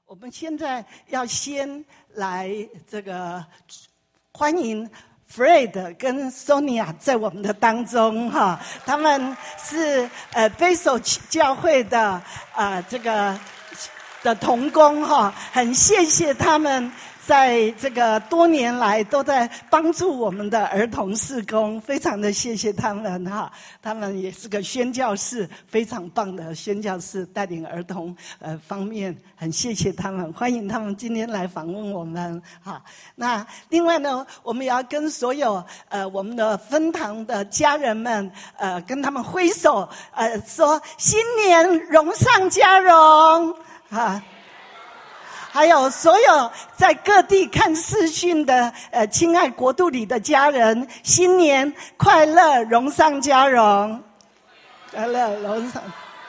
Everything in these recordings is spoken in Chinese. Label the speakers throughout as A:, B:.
A: 我们现在要先来这个欢迎 Fred 跟 Sonia 在我们的当中哈，他们是贝手教会的这个的同工哈，很谢谢他们在这个多年来都在帮助我们的儿童事工，非常的谢谢他们哈。他们也是个宣教士，非常棒的宣教士，带领儿童方面，很谢谢他们，欢迎他们今天来访问我们哈。那另外呢，我们也要跟所有我们的分堂的家人们跟他们挥手说新年荣上加荣啊。还有所有在各地看视讯的亲爱国度里的家人，新年快乐，荣上加荣，快乐荣上。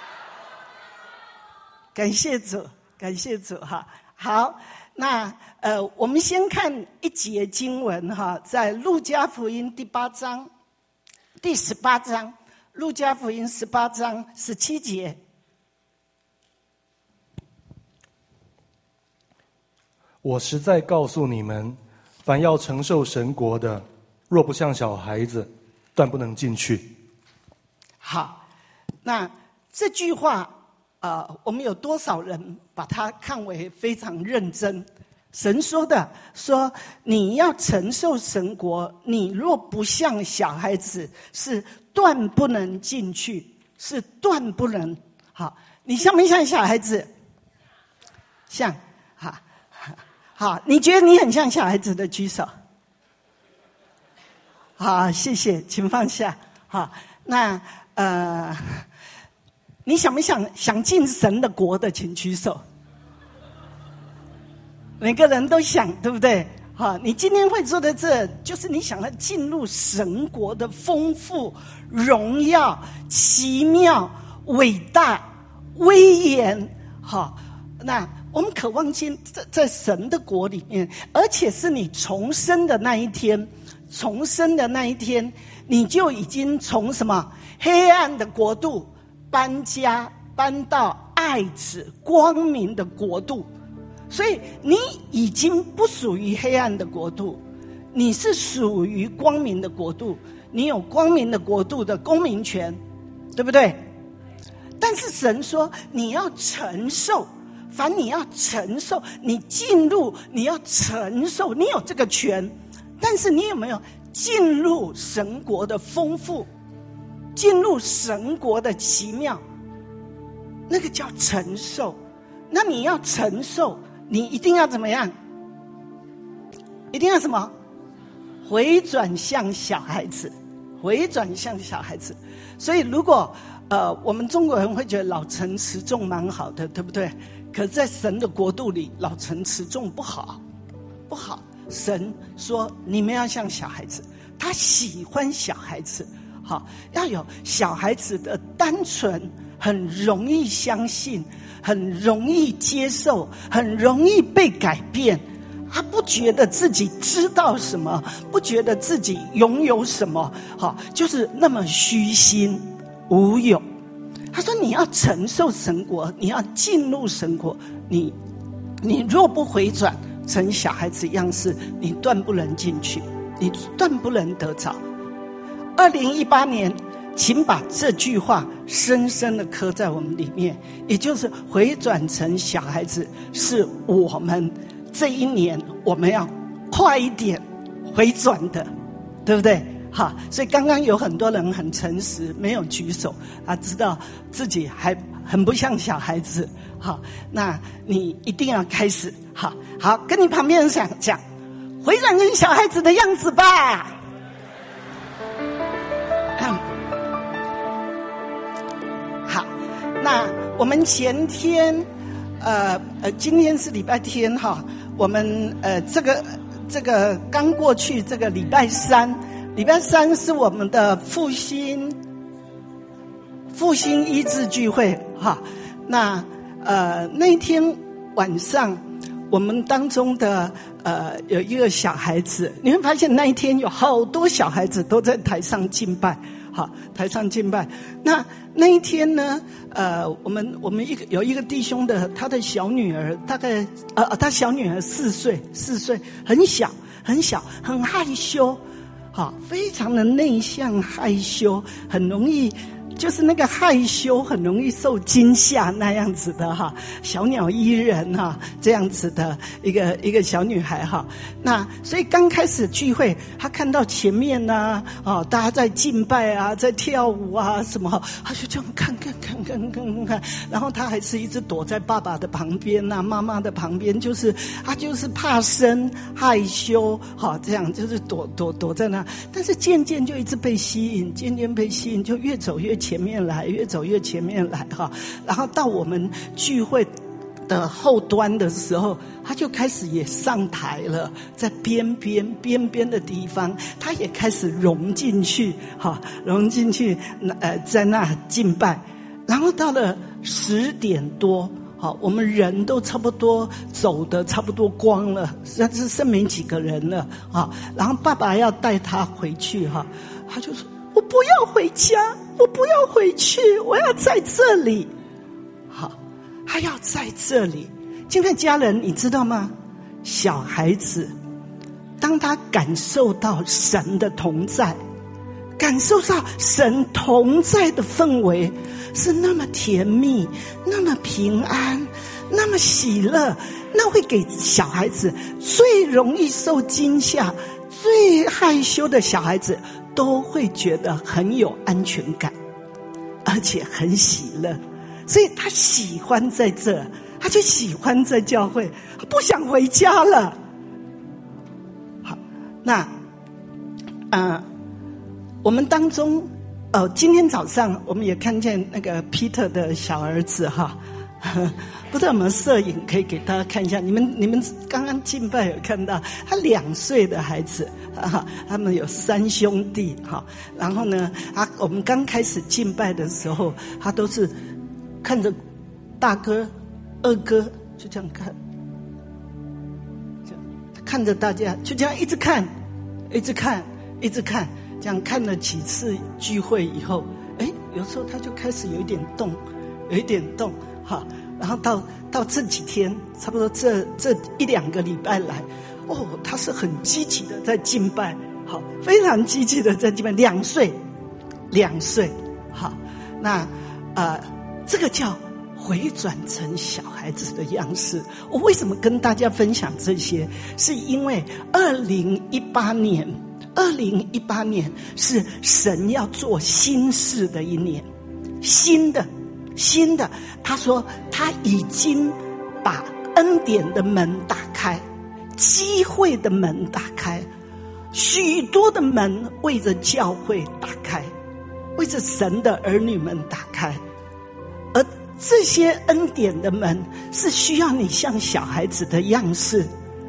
A: 感谢主，感谢主哈。好，那我们先看一节经文哈，在路加福音第18章，第18章，路加福音18章17节。
B: 我实在告诉你们，凡要承受神国的，若不像小孩子，断不能进去。
A: 好，那这句话我们有多少人把它看为非常认真？神说的，说你要承受神国，你若不像小孩子，是断不能进去，是断不能。好，你像不像小孩子？像，好，你觉得你很像小孩子的举手。好，谢谢，请放下。好，那你想不想进神的国的，请举手。每个人都想，对不对？好，你今天会做的这就是你想要进入神国的丰富、荣耀、奇妙、伟大、威严。好，那我们渴望在神的国里面，而且是你重生的那一天，重生的那一天，你就已经从什么黑暗的国度搬到爱子光明的国度。所以你已经不属于黑暗的国度，你是属于光明的国度，你有光明的国度的公民权，对不对？但是神说你要承受，凡你要承受，你进入，你要承受，你有这个权。但是你有没有进入神国的丰富，进入神国的奇妙？那个叫承受。那你要承受，你一定要怎么样？一定要什么？回转向小孩子，回转向小孩子。所以如果我们中国人会觉得老成持重蛮好的，对不对？可是在神的国度里，老成持重不好，不好。神说你们要像小孩子，他喜欢小孩子。好，要有小孩子的单纯，很容易相信，很容易接受，很容易被改变。他不觉得自己知道什么，不觉得自己拥有什么，好，就是那么虚心无有。他说你要承受神国，你要进入神国，你若不回转成小孩子样式，你断不能进去，你断不能得着。2018年请把这句话深深的刻在我们里面，也就是回转成小孩子，是我们这一年我们要快一点回转的，对不对？好，所以刚刚有很多人很诚实，没有举手，知道自己还很不像小孩子。好，那你一定要开始。好，跟你旁边人讲，回转成小孩子的样子吧。好，那我们前天，今天是礼拜天哈，我们这个刚过去这个礼拜三是我们的复兴医治聚会哈。那那天晚上我们当中的有一个小孩子，你会发现那一天有好多小孩子都在台上敬拜，好，台上敬拜。那一天呢，我们有一个弟兄的，他的小女儿大概他小女儿4岁，很小，很害羞，好，非常的内向害羞，很容易。就是那个害羞很容易受惊吓那样子的哈，小鸟依人哈，这样子的一个小女孩哈。那所以刚开始聚会，她看到前面啊，大家在敬拜啊，在跳舞啊什么，她就这样看，然后她还是一直躲在爸爸的旁边啊，妈妈的旁边，她就是怕生害羞，好，这样就是躲在那。但是渐渐就一直被吸引，就越走越前面来哈，然后到我们聚会的后端的时候，他就开始也上台了，在边边的地方，他也开始融进去，在那敬拜。然后到了10点多，好，我们人都差不多走的差不多光了，但是剩没几个人了啊。然后爸爸要带他回去哈，他就说：“我不要回家，我不要回去，我要在这里。”好，他要在这里。今天家人，你知道吗？小孩子，当他感受到神的同在，感受到神同在的氛围是那么甜蜜，那么平安，那么喜乐，那会给小孩子最容易受惊吓、最害羞的小孩子都会觉得很有安全感，而且很喜乐，所以他喜欢在这，他就喜欢在教会，不想回家了。好，那我们当中今天早上我们也看见那个 Peter 的小儿子哈，不知道有没有摄影可以给大家看一下？你们刚刚敬拜有看到他2岁的孩子啊，他们有3兄弟哈。然后呢，我们刚开始敬拜的时候，他都是看着大哥、二哥，就这样看，看着大家，就这样一直看，这样看了几次聚会以后，有时候他就开始有一点动，哈。然后到这几天，差不多这1-2个礼拜来，他是很积极的在敬拜，好，非常积极的在敬拜。2岁，好，那这个叫回转成小孩子的样式。我为什么跟大家分享这些？是因为2018年是神要做新事的一年，新的。他说他已经把恩典的门打开，机会的门打开，许多的门为着教会打开，为着神的儿女们打开。而这些恩典的门是需要你像小孩子的样式，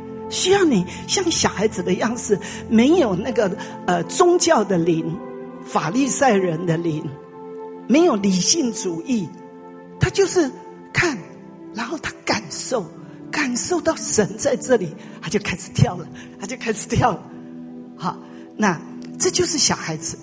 A: 没有那个宗教的灵，法利赛人的灵，没有理性主义，他就是看，然后他感受到神在这里，他就开始跳了。好，那这就是小孩子。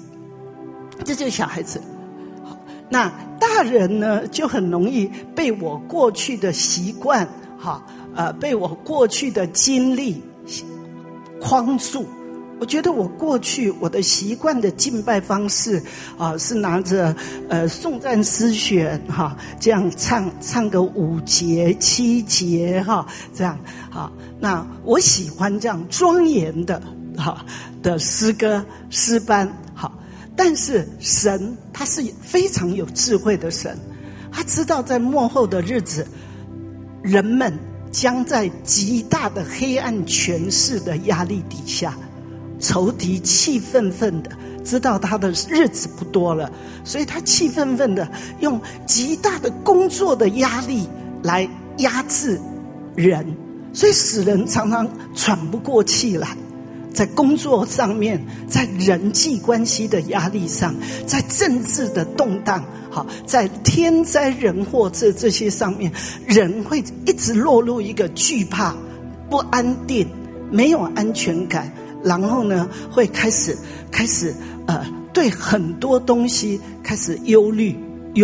A: 好，那大人呢，就很容易被我过去的习惯，被我过去的经历框住。我觉得我过去我的习惯的敬拜方式是拿着颂赞诗选这样唱个5节7节这样那我喜欢这样庄严的诗歌诗班但是神他是非常有智慧的神，他知道在末后的日子，人们将在极大的黑暗权势的压力底下，仇敌气愤愤的知道他的日子不多了，所以他气愤愤的用极大的工作的压力来压制人，所以使人常常喘不过气来，在工作上面，在人际关系的压力上，在政治的动荡，在天灾人祸这些上面，人会一直落入一个惧怕不安定，没有安全感，然后呢会开始对很多东西开始忧虑。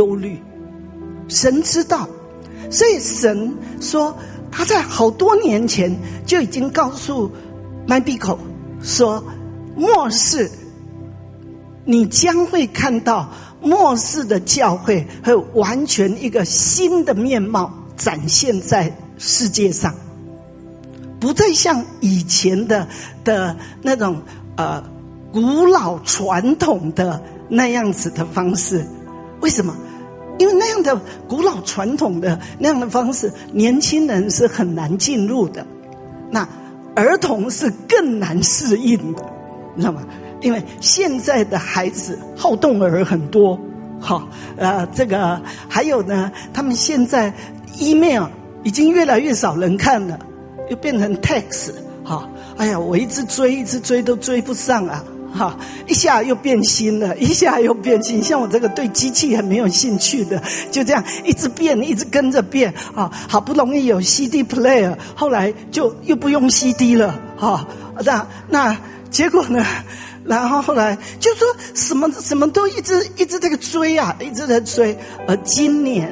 A: 神知道，所以神说他在好多年前就已经告诉麦比口说，末世你将会看到末世的教会会完全一个新的面貌展现在世界上，不再像以前的那种古老传统的那样子的方式。为什么？因为那样的古老传统的那样的方式，年轻人是很难进入的，那儿童是更难适应的，你知道吗？因为现在的孩子好动儿很多，这个还有呢，他们现在 email 已经越来越少人看了，又变成 text， 哎呀，我一直追都追不上啊，一下又变新了，一下又变新。像我这个对机器很没有兴趣的，就这样一直变，一直跟着变啊。好不容易有 CD player， 后来就又不用 CD 了，那结果呢？然后后来就说什么都一直这个追啊，一直在追。而今年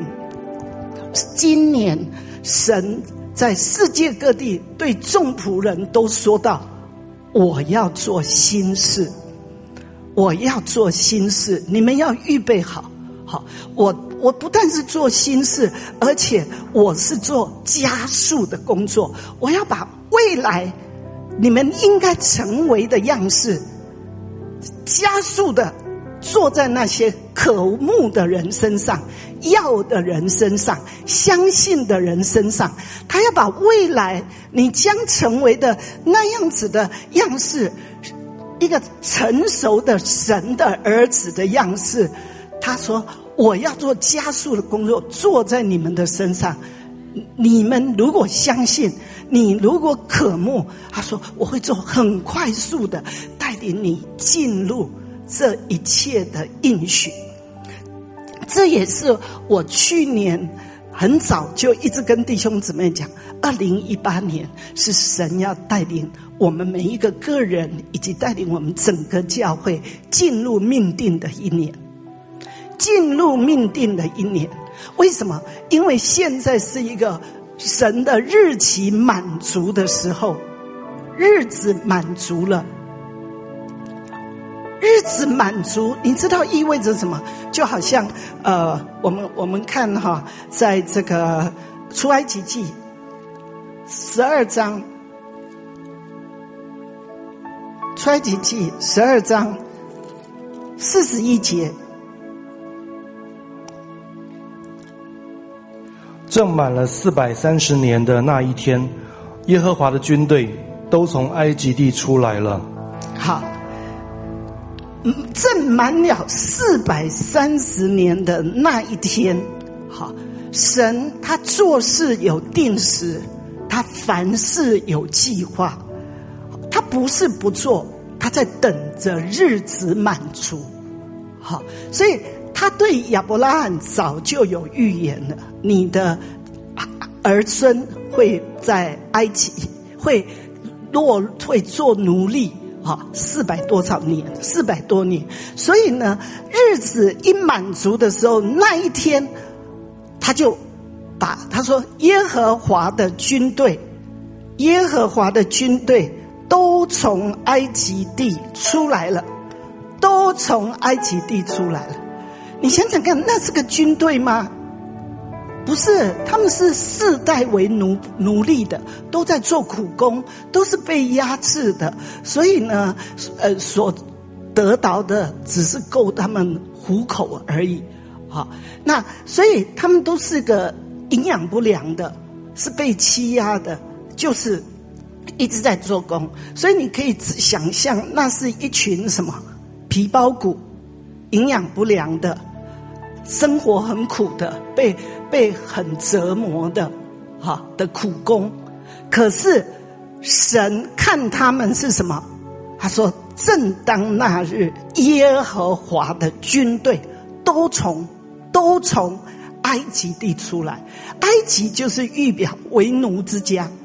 A: 神在世界各地对众仆人都说到，我要做新事，我要做新事，你们要预备好。我不但是做新事，而且我是做加速的工作，我要把未来你们应该成为的样式加速的做在那些渴慕的人身上，要的人身上，相信的人身上。他要把未来你将成为的那样子的样式，一个成熟的神的儿子的样式，他说我要做加速的工作，做在你们的身上。你们如果相信，你如果渴慕，他说我会做很快速的带领你进入这一切的应许。这也是我去年很早就一直跟弟兄姊妹讲，2018年是神要带领我们每一个个人，以及带领我们整个教会进入命定的一年，进入命定的一年。为什么？因为现在是一个神的日期满足的时候，日子满足了。日子满足，你知道意味着什么？就好像我们看在这个出埃及记12章，出埃及记12章41节，
B: 正满了430年的那一天，耶和华的军队都从埃及地出来了。
A: 好，正满了430年的那一天，好，神他做事有定时，他凡事有计划，他不是不做，他在等着日子满足。好，所以他对亚伯拉罕早就有预言了，你的儿孙会在埃及会做奴隶400多年。所以呢，日子一满足的时候，那一天他说耶和华的军队都从埃及地出来了，都从埃及地出来了。你想想看，那是个军队吗？不是，他们是世代为奴隶的，都在做苦工，都是被压制的，所以呢所得到的只是够他们糊口而已。好，那所以他们都是个营养不良的，是被欺压的，就是一直在做工。所以你可以想象，那是一群什么皮包骨，营养不良的，生活很苦的，被很折磨的苦工。可是神看他们是什么？他说正当那日，耶和华的军队都从埃及地出来。埃及就是预表为奴之家，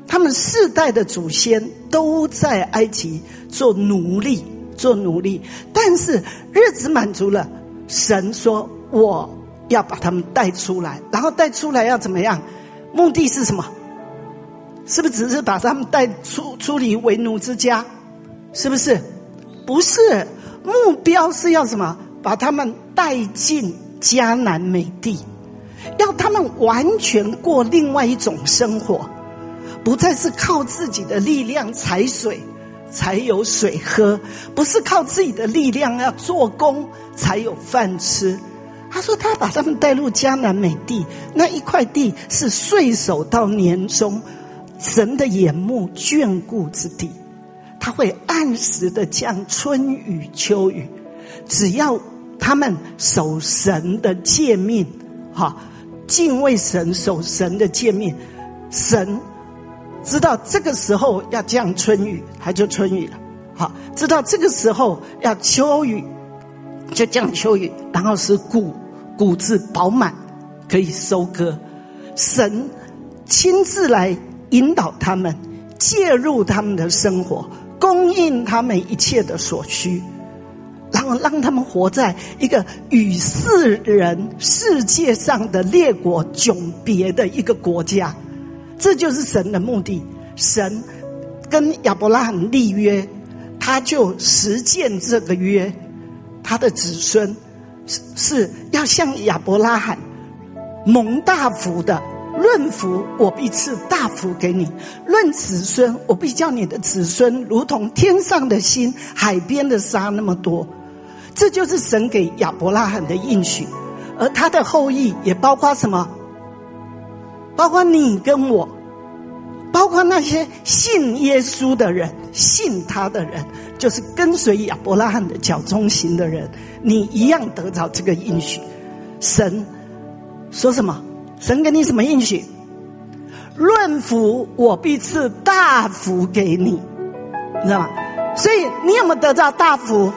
A: 他们世代的祖先都在埃及做奴隶，但是日子满足了，神说我要把他们带出来，然后带出来要怎么样？目的是什么？是不是只是把他们带出离为奴之家？是不是？不是，目标是要什么？把他们带进迦南美地，要他们完全过另外一种生活，不再是靠自己的力量采水才有水喝，不是靠自己的力量要做工才有饭吃。他说他把他们带入迦南美地，那一块地是岁首到年终神的眼目眷顾之地，他会按时的降春雨秋雨，只要他们守神的诫命，敬畏神，守神的诫命，神知道这个时候要降春雨，他就春雨了。知道这个时候要秋雨，就降秋雨，然后是谷子饱满，可以收割。神亲自来引导他们，介入他们的生活，供应他们一切的所需，然后让他们活在一个与世界上的列国迥别的一个国家。这就是神的目的。神跟亚伯拉罕立约，他就实践这个约，他的子孙是要像亚伯拉罕蒙大福的，论福我必赐大福给你，论子孙我必叫你的子孙如同天上的星，海边的沙那么多。这就是神给亚伯拉罕的应许。而他的后裔也包括什么？包括你跟我，包括那些信耶稣的人，信他的人，就是跟随亚伯拉罕的脚中行的人，你一样得到这个应许。神说什么？神给你什么应许？论福我必赐大福给你，你知道吗？所以你有没有得到大福？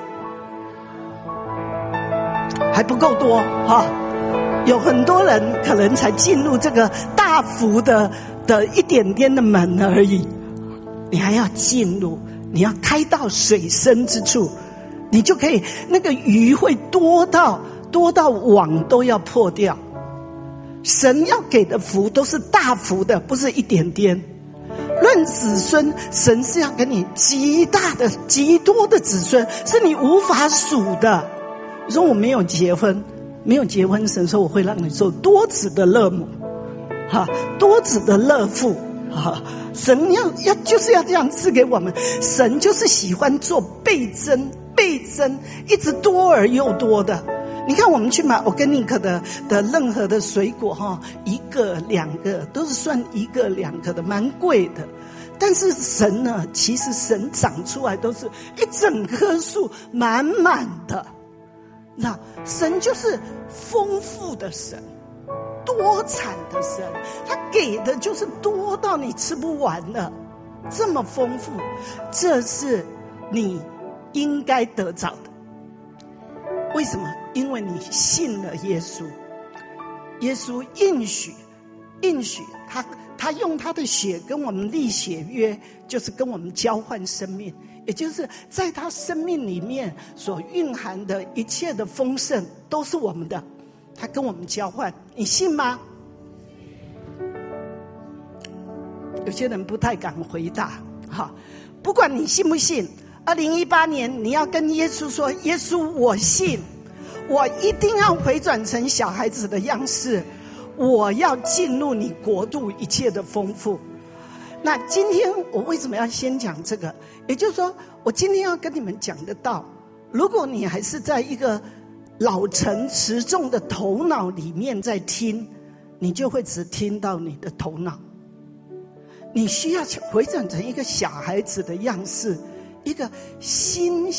A: 还不够多有很多人可能才进入这个大福的一点点的门而已。你还要进入，你要开到水深之处，你就可以，那个鱼会多到网都要破掉。神要给的福都是大福的，不是一点点。论子孙，神是要给你极大的极多的子孙，是你无法数的。你说我没有结婚，神说我会让你做多子的乐母，多子的乐父，神要就是要这样赐给我们。神就是喜欢做倍增，一直多而又多的。你看我们去买 organic 的任何的水果一个两个都是算一个两个的，蛮贵的。但是神呢，其实神长出来都是一整棵树满满的。那神就是丰富的神，多产的神，他给的就是多到你吃不完了，这么丰富，这是你应该得着的。为什么？因为你信了耶稣，耶稣应许他用他的血跟我们立血约，就是跟我们交换生命，也就是在他生命里面所蕴含的一切的丰盛都是我们的，他跟我们交换。你信吗？有些人不太敢回答。不管你信不信，2018年你要跟耶稣说，耶稣我信，我一定要回转成小孩子的样式，我要进入你国度一切的丰富。那今天我为什么要先讲这个？也就是说，我今天要跟你们讲的道，如果你还是在一个老成持重的头脑里面在听，你就会只听到你的头脑。你需要回转成一个小孩子的样式，一个心，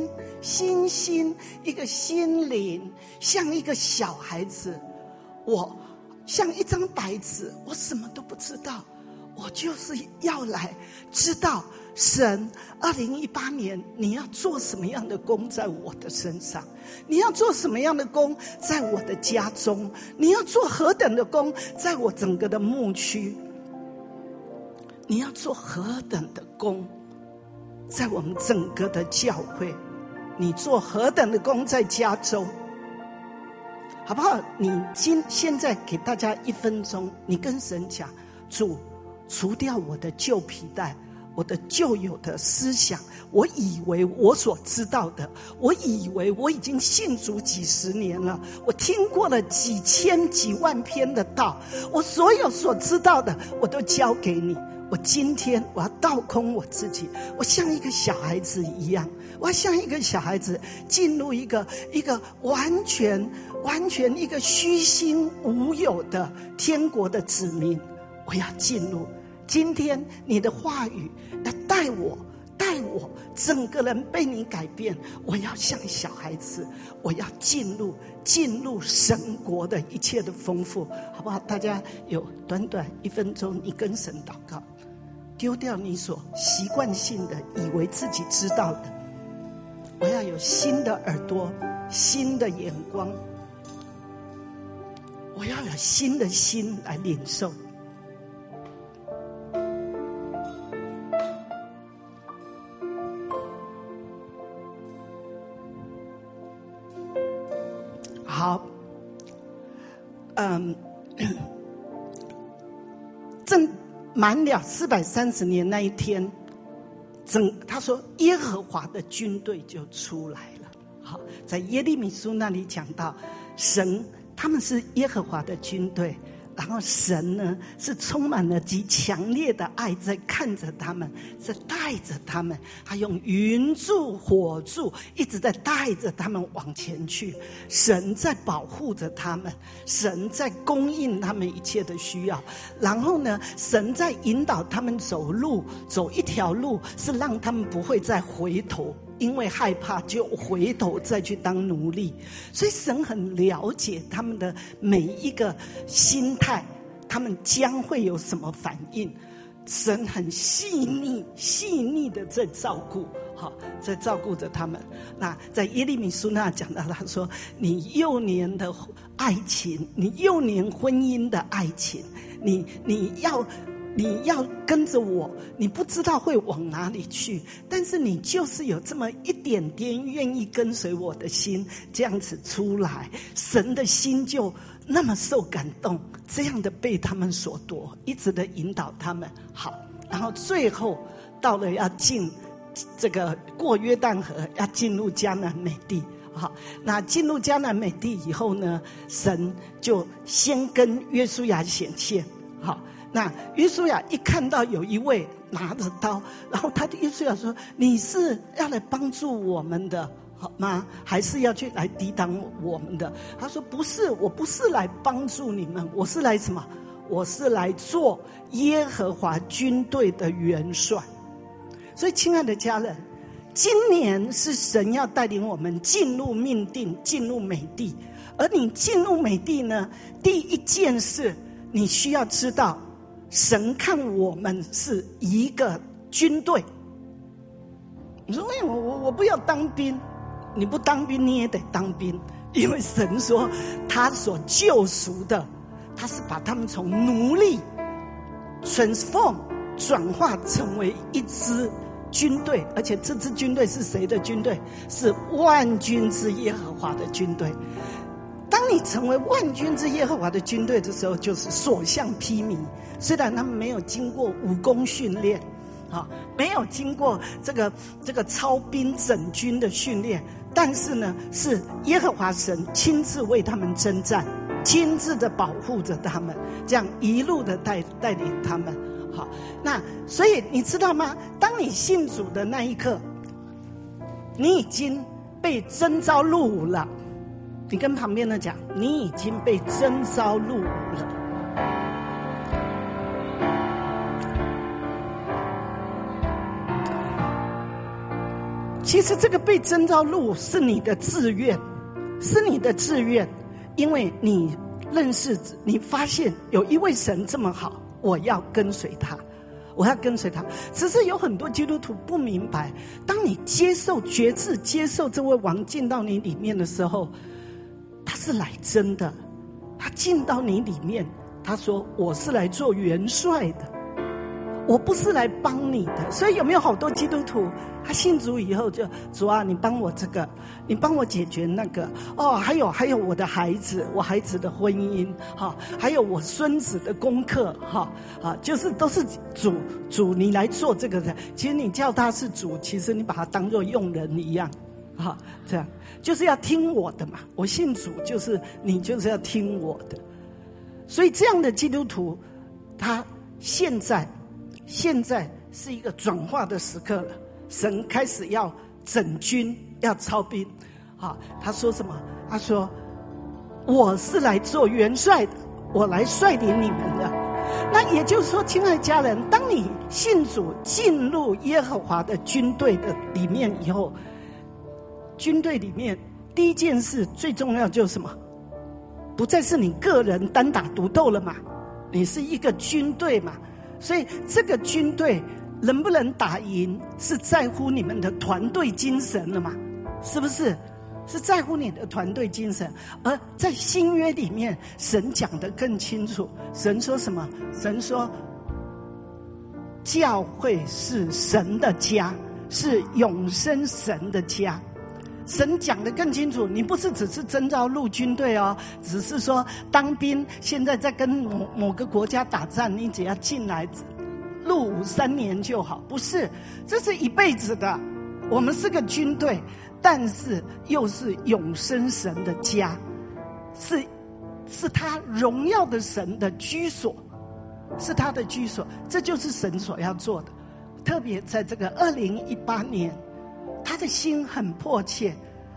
A: 一个心灵，像一个小孩子。我像一张白纸，我什么都不知道，我就是要来知道神2018年你要做什么样的工在我的身上，你要做什么样的工在我的家中，你要做何等的工在我整个的牧区。 你要做何等的工，在我们整个的教会，你做何等的工在加州，好不好？你现在给大家1分钟，你跟神讲，主，除掉我的旧皮带，我的旧有的思想，我以为我所知道的，我以为我已经信主几十年了，我听过了几千几万篇的道，我所有所知道的我都交给你。我今天我要倒空我自己，我像一个小孩子一样，我要像一个小孩子进入一个完全一个虚心无有的天国的子民，我要进入。今天你的话语要带我整个人被你改变，我要像小孩子，我要进入神国的一切的丰富，好不好？大家有短短1分钟，你跟神祷告，丢掉你所习惯性的以为自己知道的，我要有新的耳朵，新的眼光，我要有新的心来领受。好，正满了430年那一天，他说耶和华的军队就出来了。好，在耶利米书那里讲到，神他们是耶和华的军队，然后神呢是充满了极强烈的爱，在看着他们，在带着他们，他用云柱火柱一直在带着他们往前去。神在保护着他们，神在供应他们一切的需要，然后呢，神在引导他们走一条路，是让他们不会再回头，因为害怕就回头再去当奴隶。所以神很了解他们的每一个心态，他们将会有什么反应。神很细腻的在照顾，在照顾着他们。那在耶利米书那讲到，他说你幼年的爱情，你幼年婚姻的爱情，你要跟着我，你不知道会往哪里去，但是你就是有这么一点点愿意跟随我的心，这样子出来，神的心就那么受感动，这样的被他们所夺，一直的引导他们。好，然后最后到了要进这个过约旦河，要进入迦南美地。好，那进入迦南美地以后呢，神就先跟约书亚显现。好，那约书亚一看到有一位拿着刀，然后他的约书亚说，你是要来帮助我们的好吗？还是要去来抵挡我们的？他说不是，我不是来帮助你们，我是来什么？我是来做耶和华军队的元帅。所以亲爱的家人，今年是神要带领我们进入命定，进入美地。而你进入美地呢，第一件事你需要知道，神看我们是一个军队。你说我不要当兵，你不当兵你也得当兵，因为神说他所救赎的，他是把他们从奴隶 transform 转化成为一支军队，而且这支军队是谁的军队？是万军之耶和华的军队。当你成为万军之耶和华的军队的时候，就是所向披靡。虽然他们没有经过武功训练，没有经过这个操兵整军的训练，但是呢，是耶和华神亲自为他们征战，亲自的保护着他们，这样一路的带领他们。好，那所以你知道吗？当你信主的那一刻，你已经被征召入伍了。你跟旁边的讲，你已经被征召入伍了。其实这个被征召入伍是你的自愿，是你的自愿，因为你认识，你发现有一位神这么好，我要跟随他，我要跟随他。只是有很多基督徒不明白，当你接受决志，接受这位王进到你里面的时候，他是来真的，他进到你里面，他说我是来做元帅的， 我不是来帮你的。所以有没有好多基督徒，他信主以后就主啊，你帮我这个，你帮我解决那个，还有我的孩子，我孩子的婚姻，还有我孙子的功课，就是都是主你来做这个的。其实你叫他是主，其实你把他当作用人一样，这样就是要听我的嘛。我信主，就是你就是要听我的。所以这样的基督徒，他现在是一个转化的时刻了。神开始要整军，要操兵。他说什么？他说：“我是来做元帅的，我来率领你们的。”那也就是说，亲爱的家人，当你信主进入耶和华的军队的里面以后，军队里面第一件事最重要就是什么？不再是你个人单打独斗了嘛，你是一个军队嘛。所以这个军队能不能打赢，是在乎你们的团队精神了嘛？是不是？是在乎你的团队精神。而在新约里面，神讲得更清楚。神说什么？神说，教会是神的家，是永生神的家。神讲得更清楚，你不是只是征召陆军队哦，只是说当兵，现在在跟某个国家打仗，你只要进来入伍3年就好，不是，这是一辈子的。我们是个军队，但是又是永生神的家，是他荣耀的神的居所，是他的居所。这就是神所要做的。特别在这个2018年，他的心很迫切，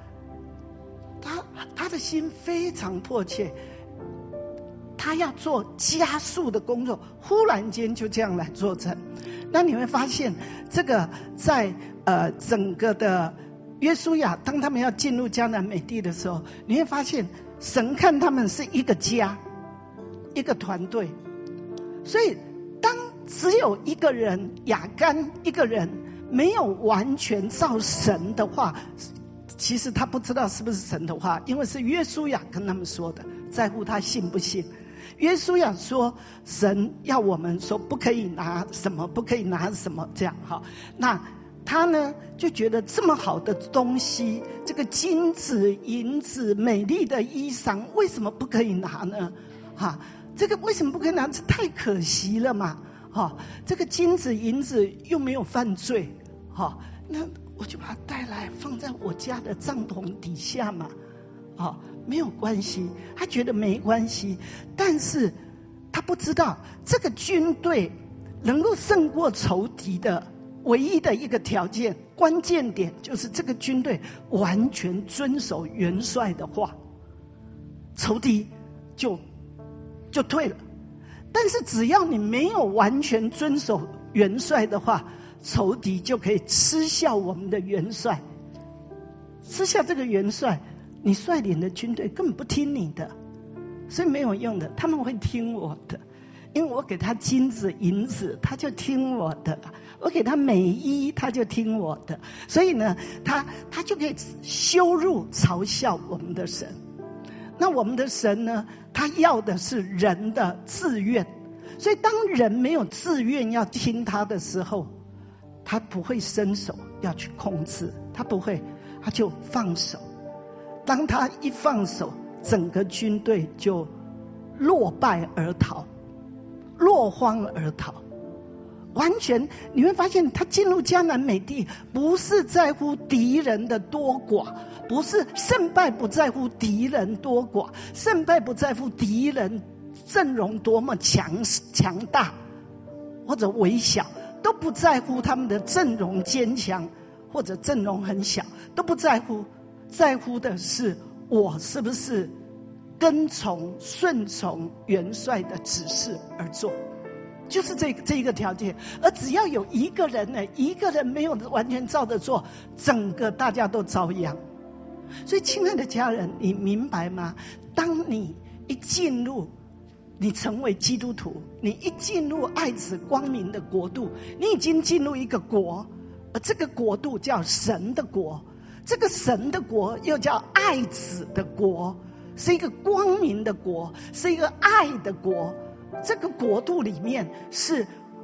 A: 他的心非常迫切，他要做加速的工作，忽然间就这样来做成。那你会发现，这个在整个的约书亚，当他们要进入迦南美地的时候，你会发现神看他们是一个家，一个团队。所以当只有一个人亚干一个人没有完全照神的话，其实他不知道是不是神的话，因为是约书亚跟他们说的，在乎他信不信。约书亚说神要我们说不可以拿什么，不可以拿什么，这样哈。那他呢就觉得这么好的东西，这个金子银子美丽的衣裳，为什么不可以拿呢？这个为什么不可以拿？这太可惜了嘛。这个金子银子又没有犯罪，那我就把它带来放在我家的帐篷底下嘛，没有关系。他觉得没关系，但是他不知道这个军队能够胜过仇敌的唯一的一个条件，关键点就是这个军队完全遵守元帅的话，仇敌就退了。但是只要你没有完全遵守元帅的话，仇敌就可以嗤笑我们的元帅，嗤笑这个元帅，你率领的军队根本不听你的，所以没有用的。他们会听我的，因为我给他金子银子，他就听我的；我给他美衣，他就听我的。所以呢，他就可以羞辱嘲笑我们的神。那我们的神呢，他要的是人的自愿。所以当人没有自愿要听他的时候，他不会伸手要去控制，他不会，他就放手。当他一放手，整个军队就落败而逃，落荒而逃。完全你会发现，他进入迦南美地，不是在乎敌人的多寡，不是胜败，不在乎敌人多寡，胜败不在乎敌人阵容多么强大或者微小，都不在乎他们的阵容坚强或者阵容很小，都不在乎，在乎的是我是不是跟从顺从元帅的指示而做，就是这一个条件。而只要有一个人呢，一个人没有完全照着做，整个大家都遭殃。所以亲爱的家人，你明白吗？当你一进入，你成为基督徒，你一进入爱子光明的国度，你已经进入一个国，而这个国度叫神的国，这个神的国又叫爱子的国，是一个光明的国，是一个爱的国。这个国度里面是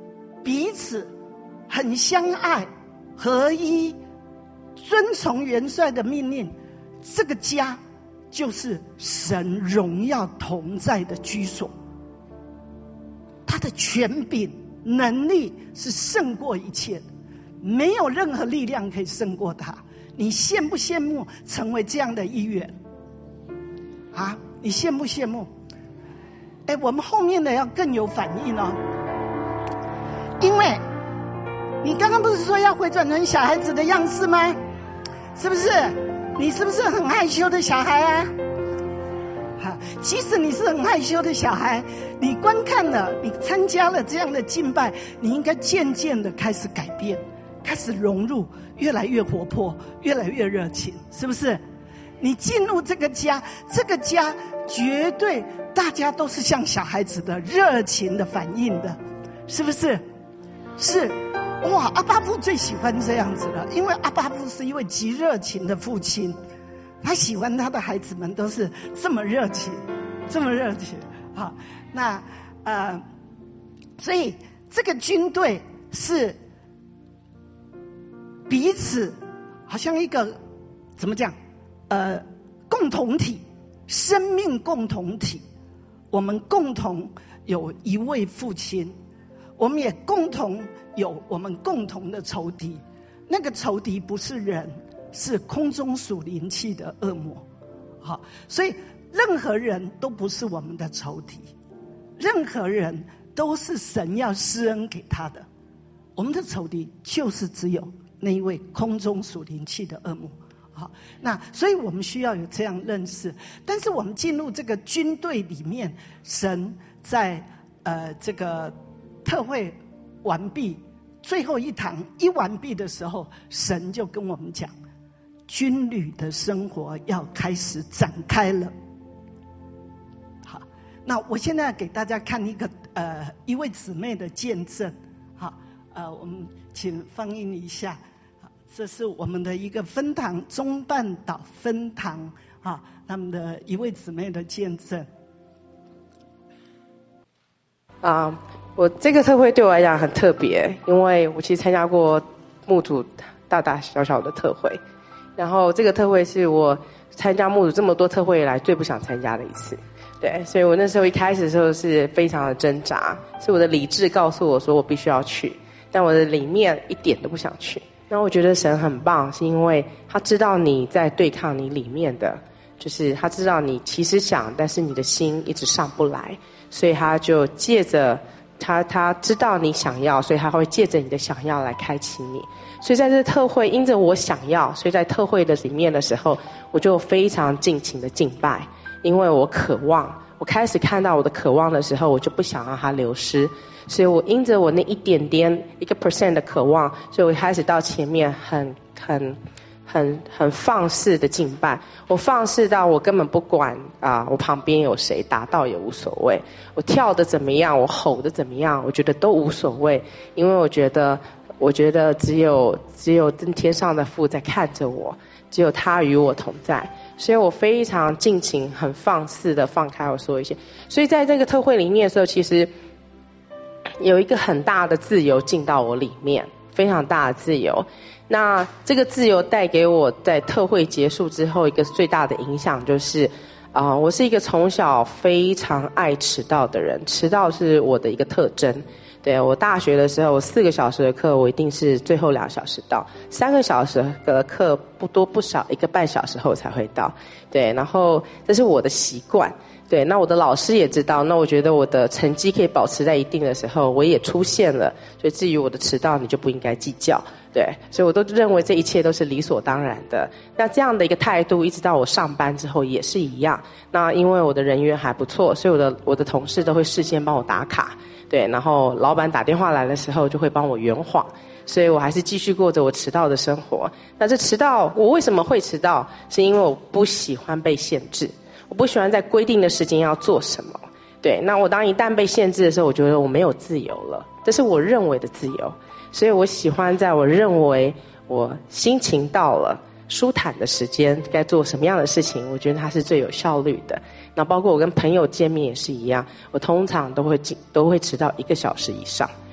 A: 彼此很相爱合一，遵从元帅的命令，这个家就是神荣耀同在的居所。他的权柄能力是胜过一切的，没有任何力量可以胜过他。你羡不羡慕成为这样的一员啊？你羡不羡慕？我们后面的要更有反应哦，因为你刚刚不是说要回转成小孩子的样式吗？是不是？你是不是很害羞的小孩啊？即使你是很害羞的小孩，你观看了，你参加了这样的敬拜，你应该渐渐的开始改变，开始融入，越来越活泼，越来越热情，是不是？你进入这个家，这个家绝对大家都是像小孩子的热情的反应的，是不是？是。哇，阿爸父最喜欢这样子了，因为阿爸父是一位极热情的父亲，他喜欢他的孩子们都是这么热情，这么热情。好，那所以这个军队是彼此好像一个怎么讲？共同体，生命共同体。我们共同有一位父亲，我们也共同有我们共同的仇敌。那个仇敌不是人，是空中属灵气的恶魔。好，所以任何人都不是我们的仇敌，任何人都是神要施恩给他的。我们的仇敌就是只有那一位空中属灵气的恶魔。好，那所以我们需要有这样认识。但是我们进入这个军队里面，神在这个特会完毕，最后一堂一完毕的时候，神就跟我们讲，军旅的生活要开始展开了。好，那我现在给大家看一个一位姊妹的见证。好，我们请放映一下。这是我们的一个分堂，中半岛分堂啊，他们的一位姊妹的见证。
C: 我这个特会对我来讲很特别，因为我其实参加过牧主大大小小的特会，然后这个特会是我参加牧主这么多特会以来最不想参加的一次。对，所以我那时候一开始的时候是非常的挣扎，是我的理智告诉我说我必须要去，但我的里面一点都不想去。然后我觉得神很棒，是因为他知道你在对抗你里面的，就是他知道你其实想，但是你的心一直上不来，所以他就借着他知道你想要，所以他会借着你的想要来开启你。所以在这特会，因着我想要，所以在特会的里面的时候，我就非常尽情的敬拜，因为我渴望，我开始看到我的渴望的时候，我就不想让它流失。所以我因着我那一点点1% 的渴望，所以我开始到前面很放肆的敬拜。我放肆到我根本不管我旁边有谁打到也无所谓，我跳的怎么样，我吼的怎么样，我觉得都无所谓，因为我觉得只有天上的父在看着我，只有他与我同在。所以我非常尽情很放肆的放开我说一些。所以在这个特会里面的时候，其实有一个很大的自由进到我里面，非常大的自由。那这个自由带给我在特会结束之后一个最大的影响就是我是一个从小非常爱迟到的人，迟到是我的一个特征。对，我大学的时候，我4个小时的课，我一定是最后2小时到；3个小时的课不多不少1个半小时后才会到。对，然后这是我的习惯。对，那我的老师也知道，那我觉得我的成绩可以保持在一定的时候，我也出现了，所以至于我的迟到，你就不应该计较。对，所以我都认为这一切都是理所当然的。那这样的一个态度，一直到我上班之后也是一样。那因为我的人缘还不错，所以我的同事都会事先帮我打卡。对，然后老板打电话来的时候就会帮我圆谎，所以我还是继续过着我迟到的生活。那这迟到，我为什么会迟到？是因为我不喜欢被限制，我不喜欢在规定的时间要做什么。对，那我当一旦被限制的时候，我觉得我没有自由了，这是我认为的自由。所以我喜欢在我认为我心情到了舒坦的时间该做什么样的事情，我觉得它是最有效率的。那包括我跟朋友见面也是一样，我通常都会迟到1个小时以上。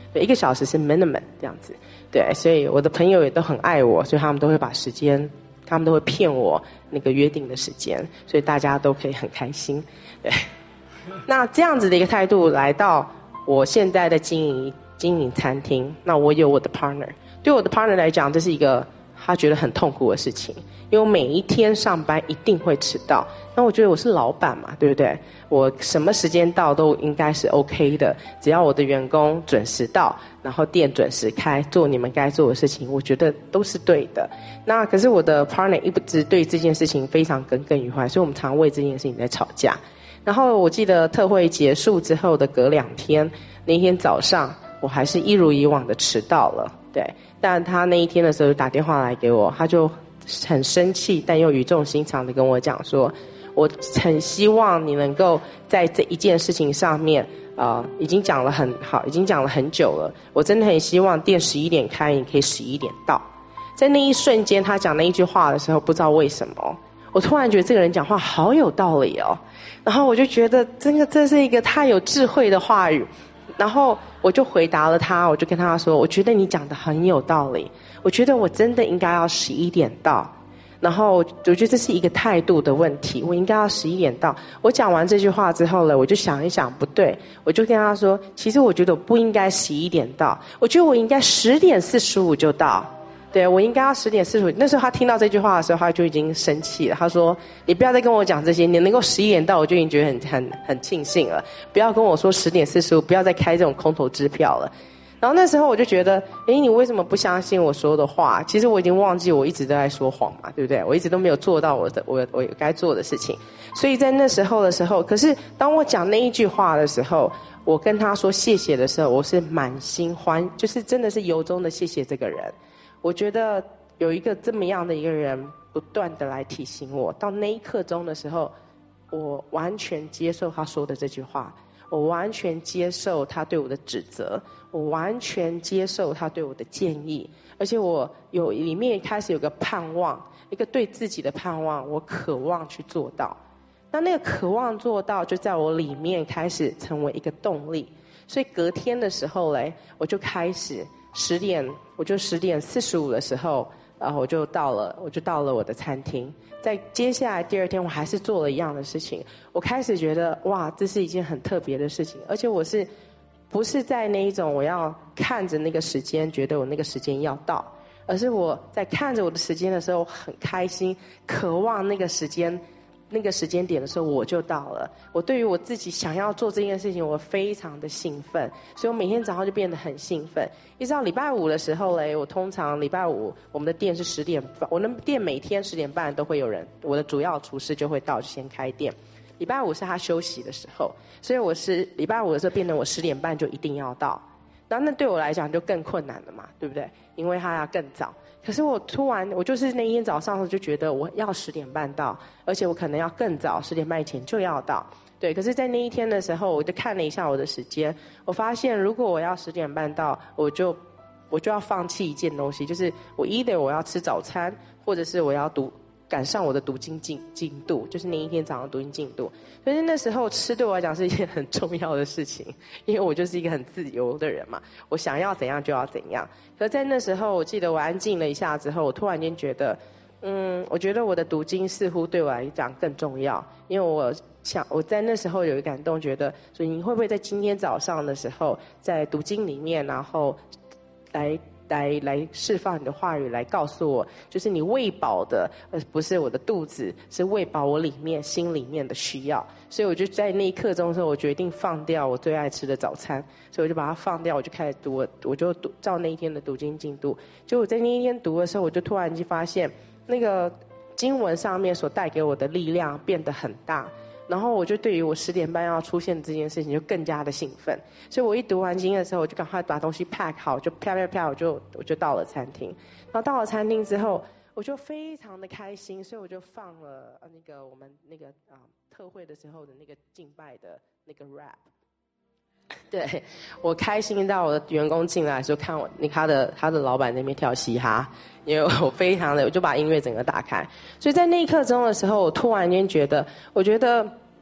C: 对，1个小时是 minimum 这样子。对，所以我的朋友也都很爱我，所以他们都会把时间，他们都会骗我那个约定的时间，所以大家都可以很开心。对，那这样子的一个态度来到我现在的经营餐厅，那我有我的 partner， 对我的 partner 来讲，这是一个他觉得很痛苦的事情，因为我每一天上班一定会迟到。那我觉得我是老板嘛，对不对？我什么时间到都应该是 OK 的，只要我的员工准时到，然后店准时开，做你们该做的事情，我觉得都是对的。那可是我的 partner 一直对这件事情非常耿耿于怀，所以我们常为这件事情在吵架。然后我记得特会结束之后的隔2天，那天早上我还是一如以往的迟到了，对。但他那一天的时候打电话来给我，他就很生气，但又语重心长的跟我讲说，我很希望你能够在这一件事情上面，已经讲了很好，已经讲了很久了。我真的很希望店11点开，你可以11点到。在那一瞬间，他讲那一句话的时候，不知道为什么，我突然觉得这个人讲话好有道理哦。然后我就觉得，这是一个太有智慧的话语。然后我就回答了他，我就跟他说，我觉得你讲的很有道理，我觉得我真的应该要11点到。然后我觉得这是一个态度的问题，我应该要11点到。我讲完这句话之后呢，我就想一想，不对，我就跟他说，其实我觉得我不应该11点到，我觉得我应该10点45就到。对，我应该要10点45。那时候他听到这句话的时候，他就已经生气了。他说：“你不要再跟我讲这些，你能够11点到，我就已经觉得很庆幸了。不要跟我说10点45，不要再开这种空头支票了。”然后那时候我就觉得，你为什么不相信我说的话？其实我已经忘记我一直都在说谎嘛，对不对？我一直都没有做到我该做的事情。所以在那时候的时候，可是当我讲那一句话的时候，我跟他说谢谢的时候，我是满心就是真的是由衷的谢谢这个人。我觉得有一个这么样的一个人不断的来提醒我，到那一刻钟的时候，我完全接受他说的这句话，我完全接受他对我的指责，我完全接受他对我的建议，而且我里面开始有个盼望，一个对自己的盼望，我渴望去做到。那个渴望做到就在我里面开始成为一个动力，所以隔天的时候嘞，我就开始10点45的时候，然后我就到了我的餐厅。在接下来第2天，我还是做了一样的事情。我开始觉得，哇，这是一件很特别的事情，而且我不是在那一种我要看着那个时间，觉得我那个时间要到，而是我在看着我的时间的时候很开心，渴望那个时间点的时候我就到了。我对于我自己想要做这件事情，我非常的兴奋，所以我每天早上就变得很兴奋。一直到礼拜5的时候嘞，我通常礼拜5我们的店是10点半，我的店每天10点半都会有人，我的主要厨师就会到先开店。礼拜5是他休息的时候，所以我是礼拜5的时候变成我10点半就一定要到。然后那对我来讲就更困难了嘛，对不对？因为他要更早。可是我就是那一天早上就觉得我要10点半到，而且我可能要更早，10点半以前就要到。对，可是在那一天的时候，我就看了一下我的时间，我发现如果我要10点半到，我就要放弃一件东西，就是我我要吃早餐，或者是我要赶上我的读经进度，就是那一天早上读经进度。所以那时候吃对我来讲是一件很重要的事情，因为我就是一个很自由的人嘛，我想要怎样就要怎样。可是在那时候，我记得我安静了一下之后，我突然间觉得，我觉得我的读经似乎对我来讲更重要，因为我在那时候有一个感动，觉得，所以你会不会在今天早上的时候，在读经里面，然后来释放你的话语，来告诉我，就是你喂饱的，不是我的肚子，是喂饱我心里面的需要。所以我就在那一刻钟的时候，我决定放掉我最爱吃的早餐，所以我就把它放掉，我就开始读，我就照那一天的读经进度。就我在那一天读的时候，我就突然间发现，那个经文上面所带给我的力量变得很大。然后我就对于我10点半要出现这件事情就更加的兴奋，所以我一读完经的时候，我就赶快把东西 pack 好，就啪，我就到了餐厅。然后到了餐厅之后，我就非常的开心，所以我就放了我们特会的时候的那个敬拜的那个 rap。对，我开心到我的员工进来的时候看我，他的老板那边跳嘻哈，因为我就把音乐整个打开。所以在那一刻钟的时候，我突然间觉得，我觉得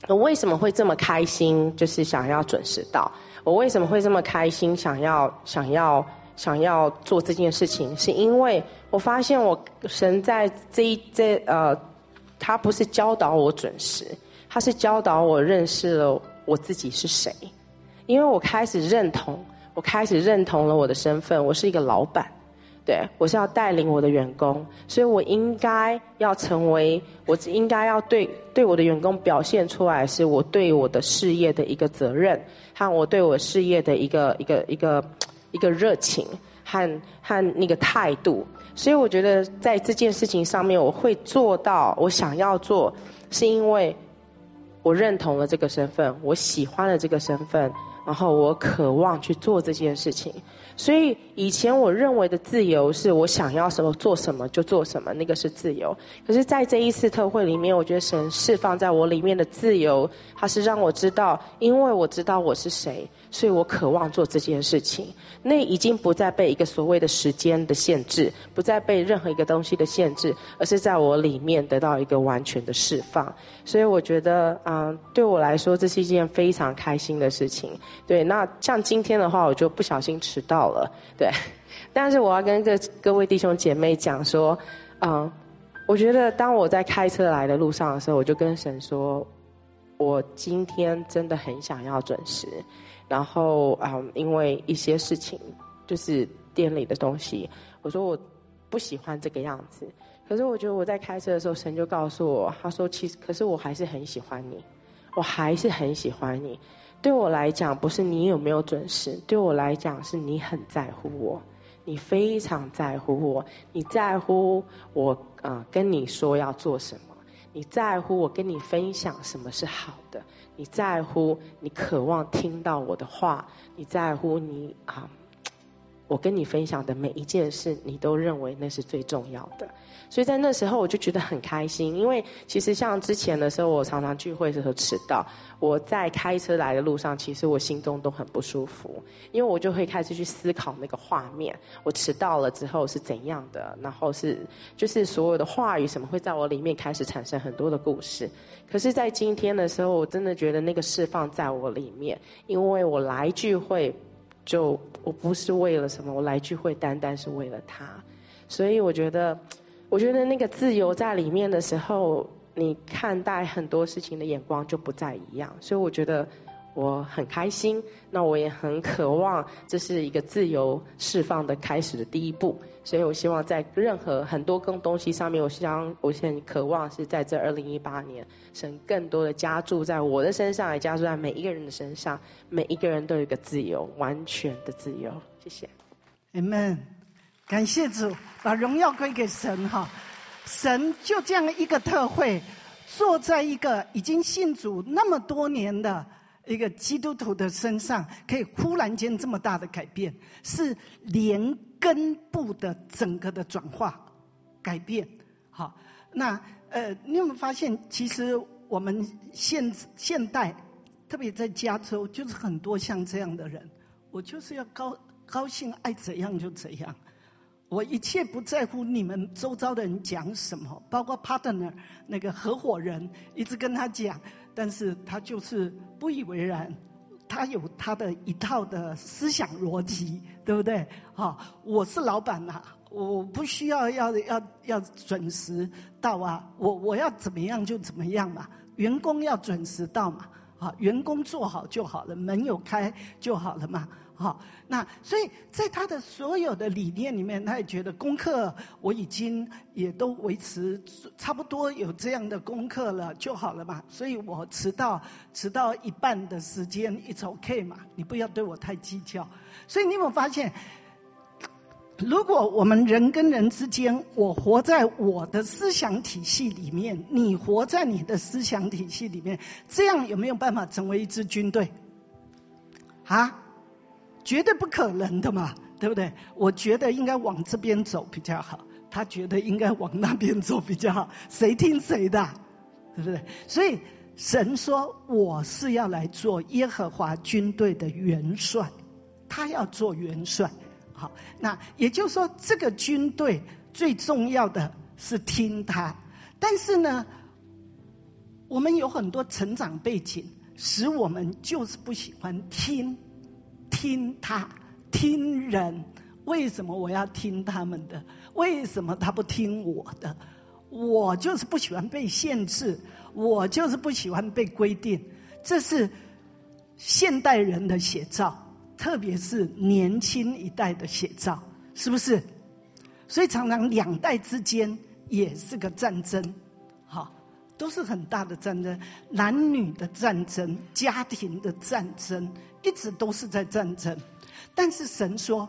C: 我为什么会这么开心？就是想要准时到。我为什么会这么开心？想要做这件事情，是因为我发现神在他不是教导我准时，他是教导我认识了我自己是谁。因为我开始认同了我的身份，我是一个老板。对，我是要带领我的员工，所以我应该要对我的员工表现出来，是我对我的事业的一个责任，和我对我事业的一个热情和那个态度。所以我觉得在这件事情上面，我会做到我想要做，是因为我认同了这个身份，我喜欢了这个身份，然后我渴望去做这件事情。所以以前我认为的自由是我想要什么做什么就做什么，那个是自由。可是在这一次特会里面，我觉得神释放在我里面的自由，它是让我知道，因为我知道我是谁，所以我渴望做这件事情。那已经不再被一个所谓的时间的限制，不再被任何一个东西的限制，而是在我里面得到一个完全的释放。所以我觉得对我来说这是一件非常开心的事情。对，那像今天的话，我就不小心迟到了，对。但是我要跟各位弟兄姐妹讲说，我觉得当我在开车来的路上的时候，我就跟神说，我今天真的很想要准时。然后因为一些事情，就是店里的东西，我说我不喜欢这个样子。可是我觉得我在开车的时候，神就告诉我，他说可是我还是很喜欢你，我还是很喜欢你。对我来讲，不是你有没有准时，对我来讲是你很在乎我，你非常在乎我，你在乎我跟你说要做什么，你在乎我跟你分享什么是好的，你在乎你渴望听到我的话，你在乎你我跟你分享的每一件事，你都认为那是最重要的。所以在那时候我就觉得很开心，因为其实像之前的时候，我常常聚会的时候迟到，我在开车来的路上，其实我心中都很不舒服，因为我就会开始去思考那个画面，我迟到了之后是怎样的，然后就是所有的话语什么会在我里面开始产生很多的故事。可是在今天的时候，我真的觉得那个释放在我里面，因为我来聚会我不是为了什么，我来聚会单单是为了他。所以我觉得那个自由在里面的时候，你看待很多事情的眼光就不再一样。所以我觉得我很开心，那我也很渴望这是一个自由释放的开始的第一步。所以我希望在任何很多东西上面，我现在渴望是在这2018年，神更多的加注在我的身上，也加注在每一个人的身上，每一个人都有一个自由，完全的自由。谢谢。
A: Amen。感谢主，把荣耀归给神哈。神就这样一个特会，坐在一个已经信主那么多年的一个基督徒的身上，可以忽然间这么大的改变，是连根部的整个的转化改变。好，那你有没有发现，其实我们现代，特别在加州，就是很多像这样的人，我就是要高兴，爱怎样就怎样。我一切不在乎你们周遭的人讲什么，包括 partner 那个合伙人一直跟他讲，但是他就是不以为然，他有他的一套的思想逻辑，对不对？我是老板呐，我不需要准时到啊，我要怎么样就怎么样嘛，员工要准时到嘛，员工做好就好了，门有开就好了嘛。那所以在他的所有的理念里面，他也觉得功课我已经也都维持差不多有这样的功课了就好了嘛，所以我迟到一半的时间 it's OK 嘛，你不要对我太计较。所以你有没有发现，如果我们人跟人之间，我活在我的思想体系里面，你活在你的思想体系里面，这样有没有办法成为一支军队绝对不可能的嘛，对不对？我觉得应该往这边走比较好，他觉得应该往那边走比较好，谁听谁的，对不对？所以神说我是要来做耶和华军队的元帅，他要做元帅。好，那也就是说这个军队最重要的是听他。但是呢， 我们有很多成长背景，使我们就是不喜欢听人。为什么我要听他们的？为什么他不听我的？我就是不喜欢被限制，我就是不喜欢被规定。这是现代人的写照，特别是年轻一代的写照，是不是？所以常常两代之间也是个战争，好，都是很大的战争，男女的战争，家庭的战争，一直都是在战争。但是神说，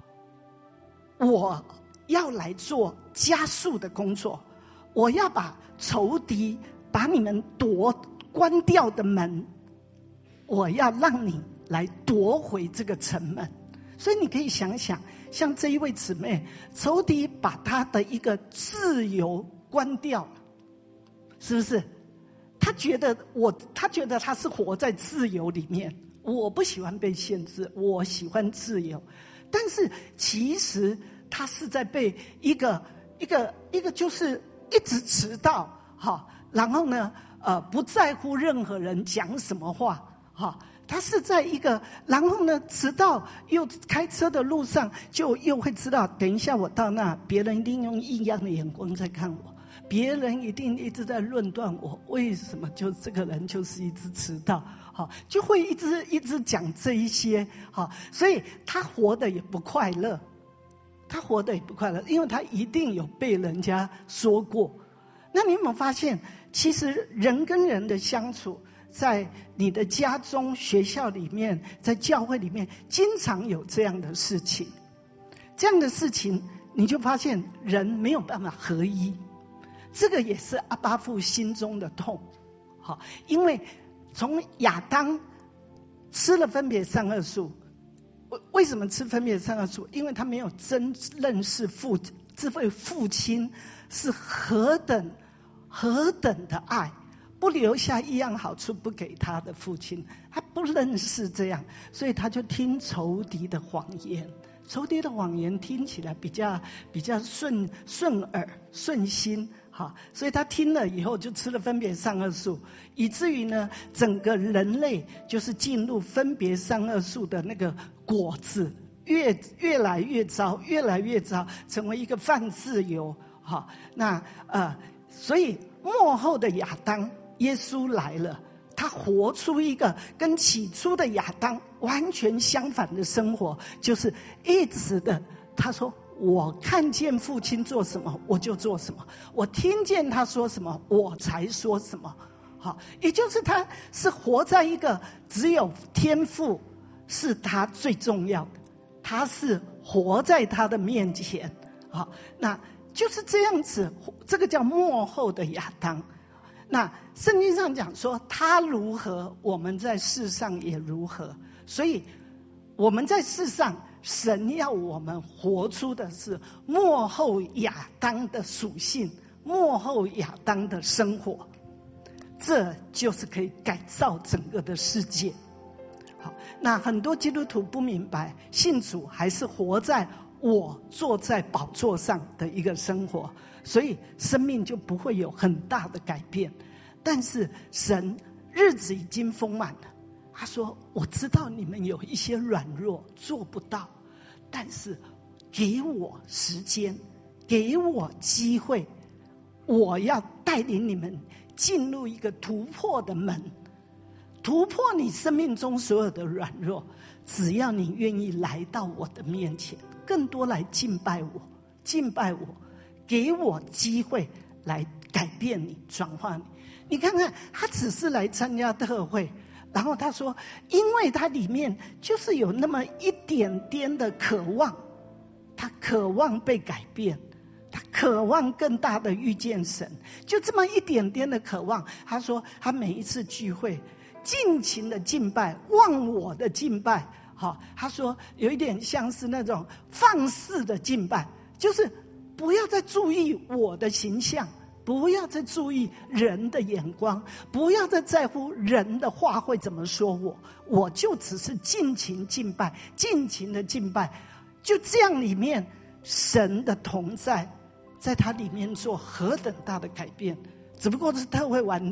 A: 我要来做加速的工作，我要把仇敌把你们关掉的门，我要让你来夺回这个城门。所以你可以想想，像这一位姊妹，仇敌把她的一个自由关掉了，是不是？她觉得她是活在自由里面，我不喜欢被限制，我喜欢自由。但是其实他是在被一个就是一直迟到，好，然后呢不在乎任何人讲什么话，好，他是在一个，然后呢迟到又开车的路上就又会知道，等一下我到那，别人一定用异样的眼光在看我，别人一定一直在论断我，为什么就这个人就是一直迟到，好，就会一直讲这一些，好，所以他活得也不快乐，因为他一定有被人家说过。那你有没有发现，其实人跟人的相处，在你的家中、学校里面，在教会里面，经常有这样的事情。这样的事情，你就发现人没有办法合一。这个也是阿爸父心中的痛，好，因为从亚当吃了分别善恶树，为什么吃分别善恶树？因为他没有真认识这位父亲是何等的爱，不留下一样好处不给他的父亲，他不认识这样，所以他就听仇敌的谎言。仇敌的谎言听起来比较顺耳顺心，好，所以他听了以后就吃了分别善恶树，以至于呢，整个人类就是进入分别善恶树的那个果子，越来越糟，成为一个犯自由。好，那所以末后的亚当，耶稣来了，他活出一个跟起初的亚当完全相反的生活，就是一直的，他说我看见父亲做什么我就做什么，我听见他说什么我才说什么。好，也就是他是活在一个只有天父是他最重要的，他是活在他的面前。好，那就是这样子，这个叫末后的亚当。那圣经上讲说他如何，我们在世上也如何，所以我们在世上，神要我们活出的是末后亚当的属性，末后亚当的生活，这就是可以改造整个的世界。好，那很多基督徒不明白，信主还是活在我坐在宝座上的一个生活，所以生命就不会有很大的改变。但是神日子已经丰满了，他说我知道你们有一些软弱做不到，但是给我时间，给我机会，我要带领你们进入一个突破的门，突破你生命中所有的软弱。只要你愿意来到我的面前，更多来敬拜我，给我机会来改变你，转化你。你看看，他只是来参加特会，然后他说，因为他里面就是有那么一点点的渴望，他渴望被改变，他渴望更大的遇见神，就这么一点点的渴望。他说他每一次聚会尽情的敬拜，忘我的敬拜。好，他说有一点像是那种放肆的敬拜，就是不要再注意我的形象，不要再注意人的眼光，不要再在乎人的话会怎么说我就只是尽情敬拜，尽情的敬拜。就这样，里面神的同在，在他里面做何等大的改变。只不过是特会完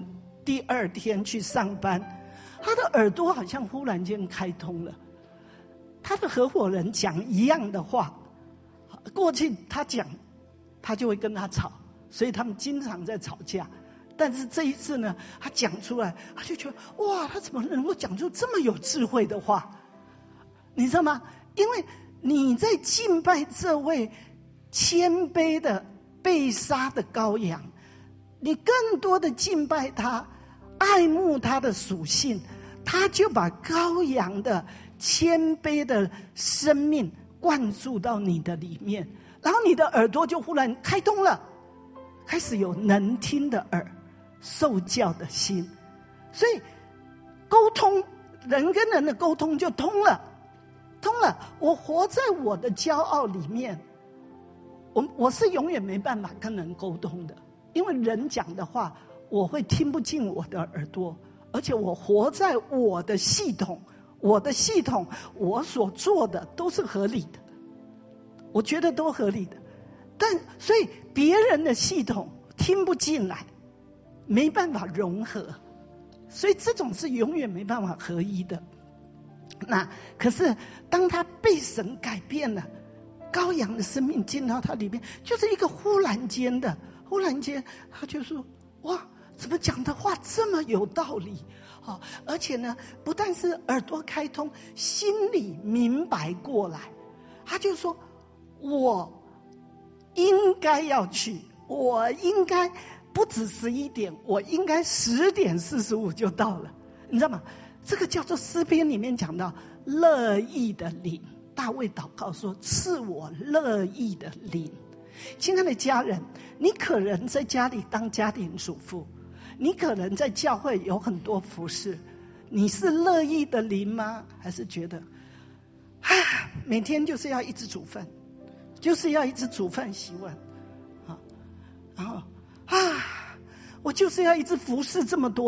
A: 第二天去上班，他的耳朵好像忽然间开通了。他的合伙人讲一样的话，过去他讲，他就会跟他吵，所以他们经常在吵架。但是这一次呢，他讲出来，他就觉得哇，他怎么能够讲出这么有智慧的话？你知道吗？因为你在敬拜这位谦卑的被杀的羔羊，你更多的敬拜他，爱慕他的属性，他就把羔羊的谦卑的生命灌注到你的里面，然后你的耳朵就忽然开通了，开始有能听的耳，受教的心，所以沟通，人跟人的沟通就通了。我活在我的骄傲里面，我是永远没办法跟人沟通的，因为人讲的话我会听不进我的耳朵，而且我活在我的系统，我所做的都是合理的，我觉得都合理的，但所以别人的系统听不进来，没办法融合，所以这种是永远没办法合一的。那可是当他被神改变了，羔羊的生命进到他里面，就是一个忽然间他就说哇，怎么讲的话这么有道理，而且呢不但是耳朵开通，心里明白过来，他就说我应该要去，我应该不止11点，我应该10点45就到了，你知道吗？这个叫做诗篇里面讲到乐意的灵，大卫祷告说赐我乐意的灵。亲爱的家人，你可能在家里当家庭主妇，你可能在教会有很多服事，你是乐意的灵吗？还是觉得每天就是要一直煮饭，洗碗，然后我就是要一直服侍这么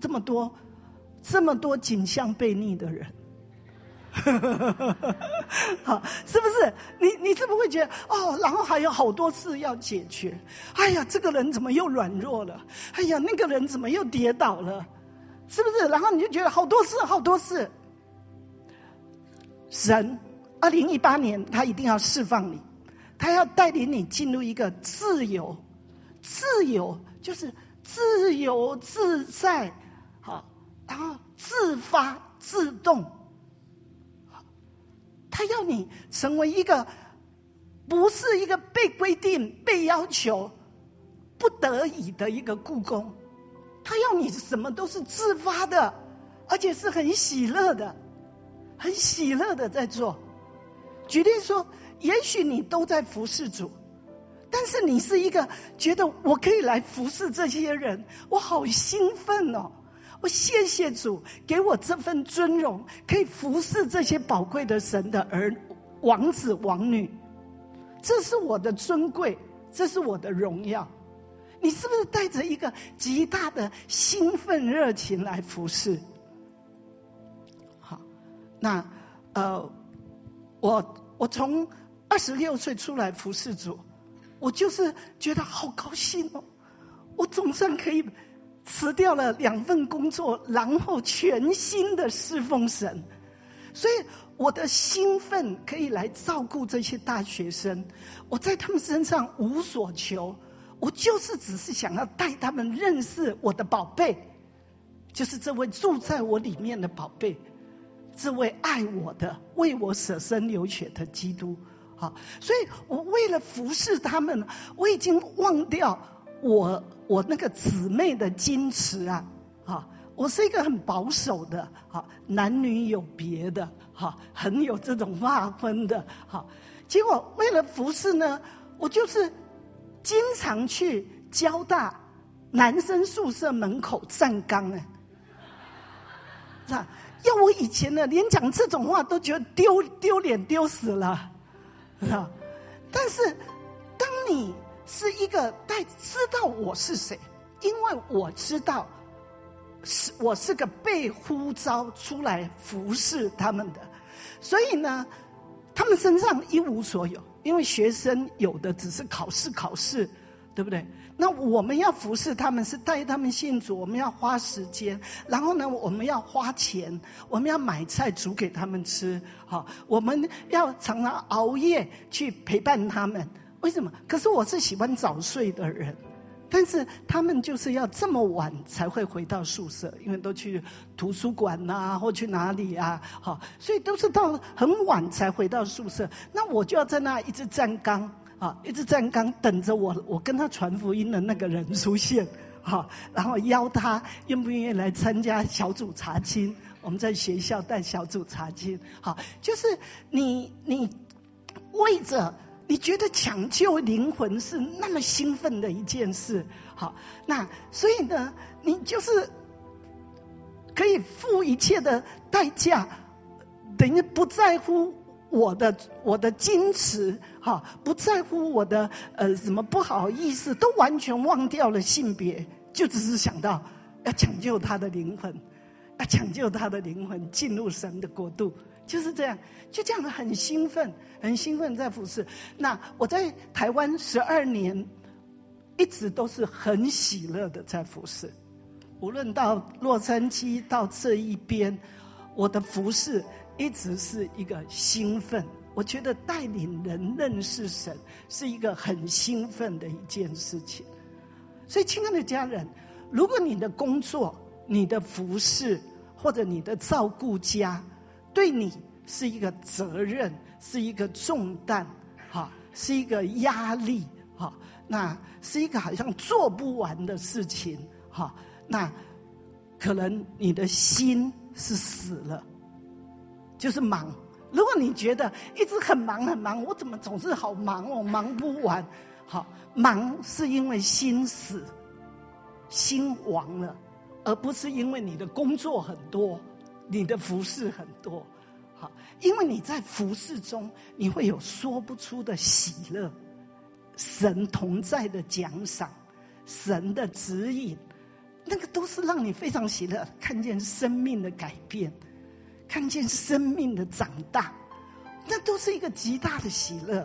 A: 多景象悖逆的人，好，是不是？你是不是会觉得然后还有好多事要解决？哎呀，这个人怎么又软弱了？哎呀，那个人怎么又跌倒了？是不是？然后你就觉得好多事。神2018年他一定要释放你，他要带领你进入一个自由就是自由自在，然后自发自动，他要你成为一个不是一个被规定被要求不得已的一个雇工，他要你什么都是自发的，而且是很喜乐的在做。举例说，也许你都在服侍主，但是你是一个觉得我可以来服侍这些人，我好兴奋哦，我谢谢主给我这份尊荣，可以服侍这些宝贵的神的王子王女，这是我的尊贵，这是我的荣耀。你是不是带着一个极大的兴奋热情来服侍？好，那我从26岁出来服侍主，我就是觉得好高兴哦，我总算可以辞掉了2份工作，然后全心的侍奉神，所以我的兴奋可以来照顾这些大学生，我在他们身上无所求，我就是只是想要带他们认识我的宝贝，就是这位住在我里面的宝贝，这位爱我的为我舍身流血的基督。好，所以我为了服侍他们，我已经忘掉我那个姊妹的矜持啊，我是一个很保守的，男女有别的，很有这种划分的，结果为了服侍呢，我就是经常去交大男生宿舍门口站岗，是吧？要我以前呢，连讲这种话都觉得丢脸丢死了，是吧？但是当你是一个知道我是谁，因为我知道我是个被呼召出来服侍他们的，所以呢他们身上一无所有，因为学生有的只是考试对不对？那我们要服侍他们，是带他们信主，我们要花时间，然后呢，我们要花钱，我们要买菜煮给他们吃，好，我们要常常熬夜去陪伴他们。为什么？可是我是喜欢早睡的人，但是他们就是要这么晚才会回到宿舍，因为都去图书馆啊，或去哪里啊，好，所以都是到很晚才回到宿舍。那我就要在那一直站岗啊，一直站岗等着我跟他传福音的那个人出现，好，然后邀他愿不愿意来参加小组查经。我们在学校带小组查经，好，就是你为着。你觉得抢救灵魂是那么兴奋的一件事，好，那所以呢，你就是可以付一切的代价，等于不在乎我的矜持，哈，不在乎我的什么不好意思，都完全忘掉了性别，就只是想到要抢救他的灵魂，要抢救他的灵魂进入神的国度。就是这样，就这样很兴奋，很兴奋在服事。那我在台湾12年，一直都是很喜乐的在服事。无论到洛杉矶到这一边，我的服事一直是一个兴奋。我觉得带领人认识神是一个很兴奋的一件事情。所以，亲爱的家人，如果你的工作、你的服事或者你的照顾家，对你是一个责任，是一个重担，哈，是一个压力，哈，那是一个好像做不完的事情，哈，那可能你的心是死了，就是忙。如果你觉得一直很忙很忙，我怎么总是好忙哦，忙不完，好，忙是因为心死，心亡了，而不是因为你的工作很多。你的服事很多，好，因为你在服事中，你会有说不出的喜乐，神同在的奖赏，神的指引，那个都是让你非常喜乐，看见生命的改变，看见生命的长大，那都是一个极大的喜乐。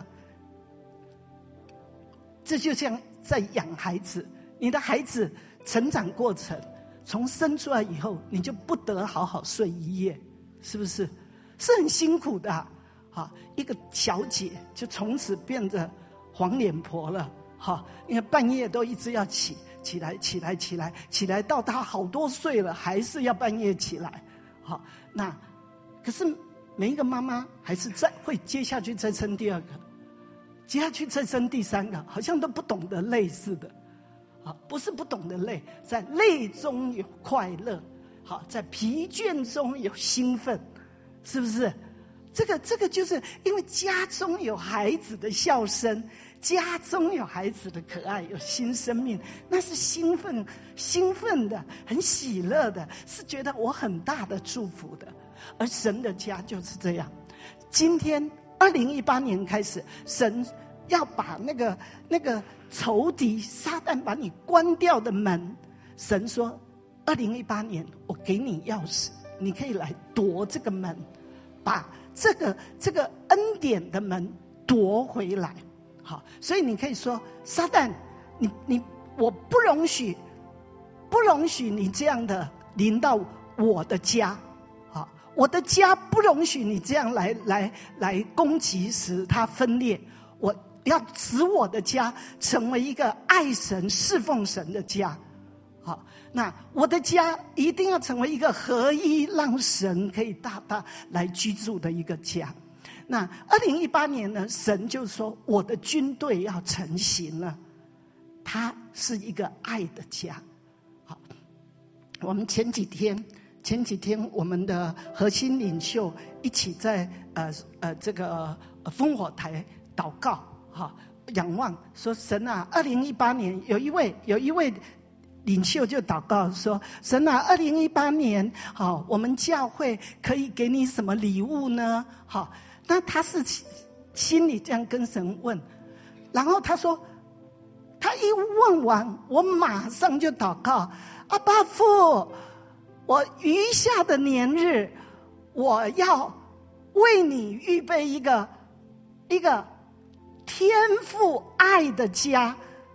A: 这就像在养孩子，你的孩子成长过程。从生出来以后，你就不得好好睡一夜，是不是？是很辛苦的啊！一个小姐就从此变得黄脸婆了，哈！因为半夜都一直要起来，到她好多岁了，还是要半夜起来，好，那可是每一个妈妈还是会接下去再生第二个，接下去再生第三个，好像都不懂得累似的。好，不是不懂得累，在累中有快乐，好，在疲倦中有兴奋，是不是？这个就是因为家中有孩子的笑声，家中有孩子的可爱，有新生命，那是兴奋的，很喜乐的，是觉得我很大的祝福的。而神的家就是这样。今天2018年开始，神要把那个仇敌撒旦把你关掉的门，神说2018年我给你钥匙，你可以来夺这个门，把这个恩典的门夺回来。好，所以你可以说撒旦，我不容许你这样的临到我的家，好，我的家不容许你这样来攻击，使它分裂。我要使我的家成为一个爱神侍奉神的家。好，那我的家一定要成为一个合一，让神可以大大来居住的一个家。那2018年呢，神就说我的军队要成型了，它是一个爱的家。好，我们前几天我们的核心领袖一起在这个烽火台祷告，哈，仰望说神啊，2018年有一位领袖就祷告说，神啊，2018年好，我们教会可以给你什么礼物呢？好，那他是心里这样跟神问，然后他说，他一问完，我马上就祷告，阿爸父，我余下的年日，我要为你预备一个天父爱的家，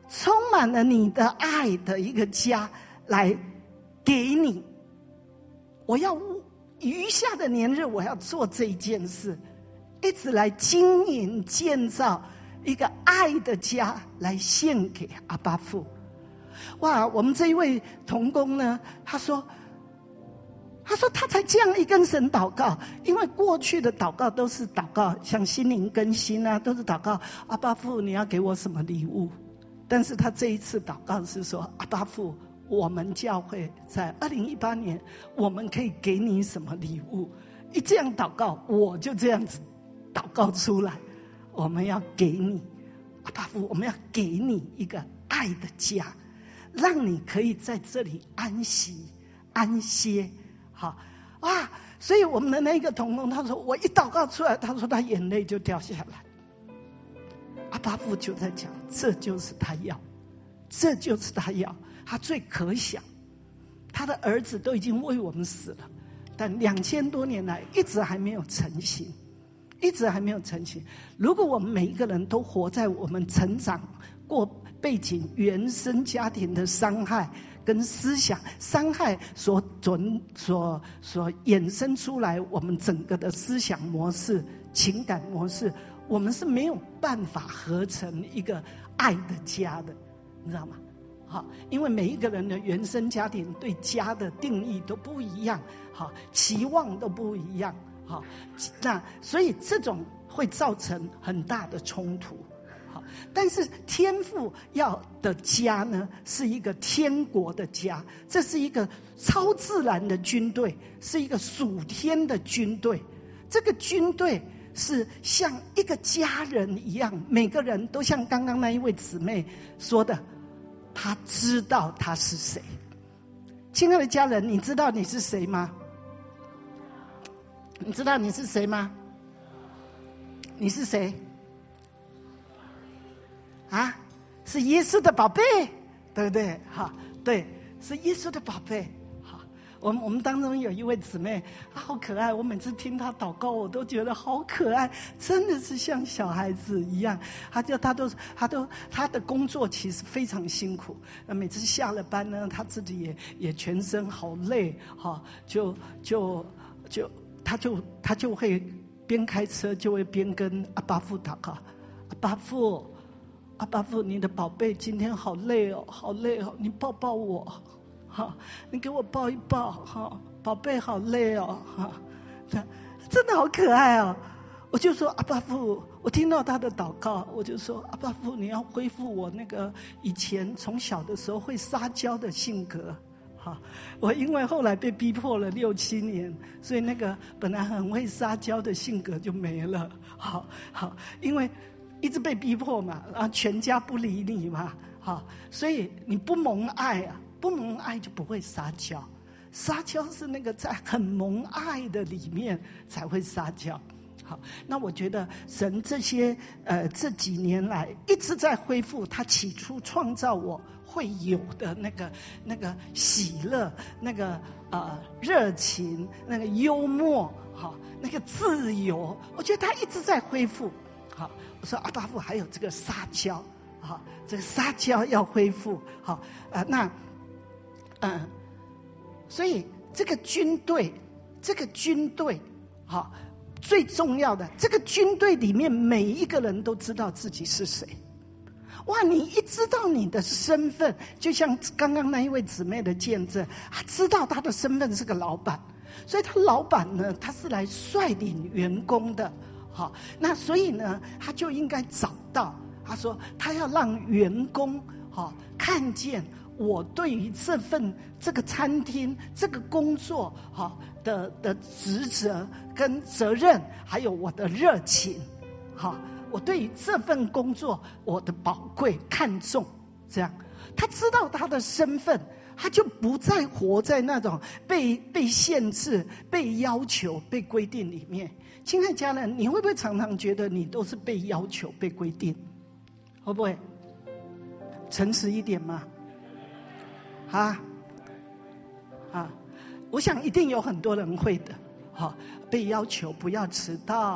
A: 充满了你的爱的一个家来给你。我要余下的年日，我要做这一件事，一直来经营建造一个爱的家，来献给阿爸父。哇，我们这一位同工呢，他说他才这样一跟神祷告，因为过去的祷告都是祷告像心灵更新啊，都是祷告阿爸父你要给我什么礼物。但是他这一次祷告是说，阿爸父，我们教会在2018年我们可以给你什么礼物。一这样祷告，我就这样子祷告出来，我们要给你阿爸父，我们要给你一个爱的家，让你可以在这里安息安歇。好哇，所以我们的那个同工他说，我一祷告出来，他说他眼泪就掉下来。阿爸父就在讲，这就是他要，这就是他要，他最可想，他的儿子都已经为我们死了，但2000多年来一直还没有成型，一直还没有成型。如果我们每一个人都活在我们成长过背景原生家庭的伤害跟思想伤害所衍生出来，我们整个的思想模式、情感模式，我们是没有办法合成一个爱的家的，你知道吗？好，因为每一个人的原生家庭对家的定义都不一样，好，期望都不一样，好，那所以这种会造成很大的冲突。好，但是天父要的家呢，是一个天国的家，这是一个超自然的军队，是一个属天的军队。这个军队是像一个家人一样，每个人都像刚刚那一位姊妹说的，他知道他是谁。亲爱的家人，你知道你是谁吗？你知道你是谁吗？你是谁？啊，是耶稣的宝贝，对不对？哈，对，是耶稣的宝贝。好，我们当中有一位姊妹，她好可爱，我每次听她祷告，我都觉得好可爱，真的是像小孩子一样。她的工作其实非常辛苦，每次下了班呢，她自己也全身好累，哈，她就会边开车就会边跟阿爸父祷告，阿爸父，你的宝贝今天好累哦，好累哦，你抱抱我，哈，你给我抱一抱，哈，宝贝好累哦，哈，真的好可爱哦。我就说阿爸父，我听到他的祷告，我就说阿爸父，你要恢复我那个以前从小的时候会撒娇的性格。好，我因为后来被逼迫了6、7年，所以那个本来很会撒娇的性格就没了。好，因为一直被逼迫嘛，然后全家不理你嘛，好，所以你不蒙爱啊，不蒙爱就不会撒娇，撒娇是那个在很蒙爱的里面才会撒娇。好，那我觉得神这几年来一直在恢复他起初创造我会有的那个喜乐，那个热情，那个幽默，好，那个自由，我觉得他一直在恢复。好，我说阿爸父还有这个撒娇，好，这个撒娇要恢复。好，所以这个军队，好。最重要的，这个军队里面每一个人都知道自己是谁。哇，你一知道你的身份，就像刚刚那一位姊妹的见证，他知道他的身份是个老板，所以他老板呢，他是来率领员工的。好，那所以呢，他就应该找到，他说他要让员工好看见我对于这个餐厅这个工作好的职责跟责任，还有我的热情，好，我对于这份工作我的宝贵看重，这样他知道他的身份，他就不再活在那种被限制、被要求、被规定里面。亲爱的家人，你会不会常常觉得你都是被要求、被规定？会不会？诚实一点嘛。我想一定有很多人会的。好，被要求不要迟到，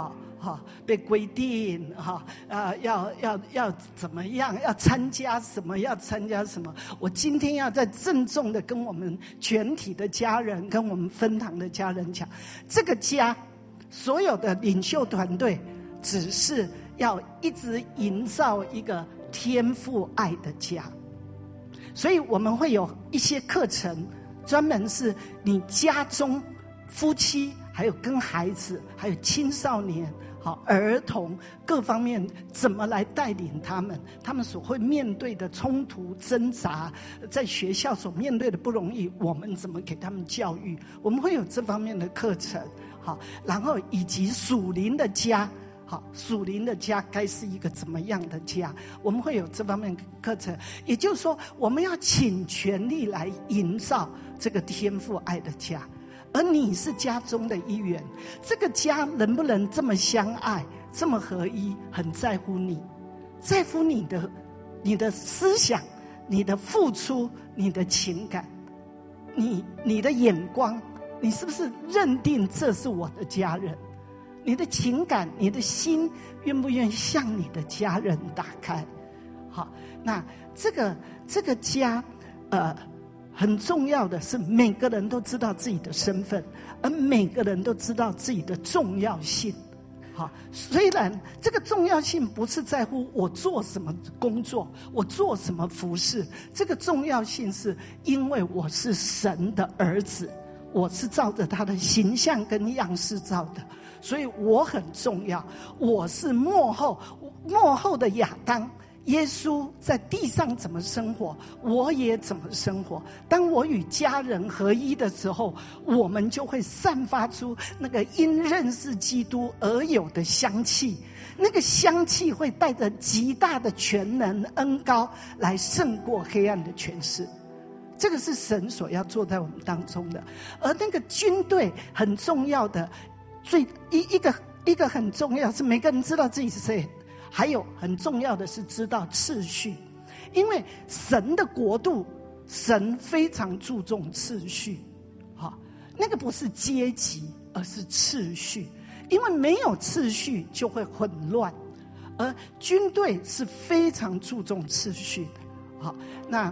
A: 被规定要怎么样，要参加什么，要参加什么。我今天要再郑重的跟我们全体的家人，跟我们分堂的家人讲，这个家所有的领袖团队只是要一直营造一个天父爱的家。所以我们会有一些课程，专门是你家中夫妻，还有跟孩子，还有青少年，儿童各方面怎么来带领他们，他们所会面对的冲突挣扎，在学校所面对的不容易，我们怎么给他们教育，我们会有这方面的课程。然后以及属灵的家，属灵的家该是一个怎么样的家，我们会有这方面的课程。也就是说，我们要倾全力来营造这个天父爱的家，而你是家中的一员，这个家能不能这么相爱，这么合一，很在乎你，在乎你的思想，你的付出，你的情感，你的眼光，你是不是认定这是我的家人？你的情感，你的心愿不愿意向你的家人打开？好，那这个家，很重要的是每个人都知道自己的身份，而每个人都知道自己的重要性。好，虽然这个重要性不是在乎我做什么工作，我做什么服事，这个重要性是因为我是神的儿子，我是照着他的形象跟样式造的，所以我很重要。我是末后的亚当，耶稣在地上怎么生活，我也怎么生活。当我与家人合一的时候，我们就会散发出那个因认识基督而有的香气，那个香气会带着极大的全能恩膏来胜过黑暗的权势。这个是神所要做在我们当中的。而那个军队很重要的，一个很重要是每个人知道自己是谁，还有很重要的是知道次序。因为神的国度，神非常注重次序，那个不是阶级，而是次序。因为没有次序就会混乱，而军队是非常注重次序的。好，那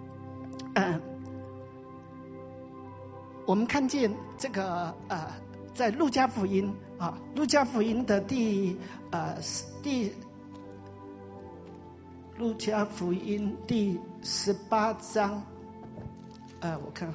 A: 我们看见这个在路加福音路加福音的路加福音第18章，我看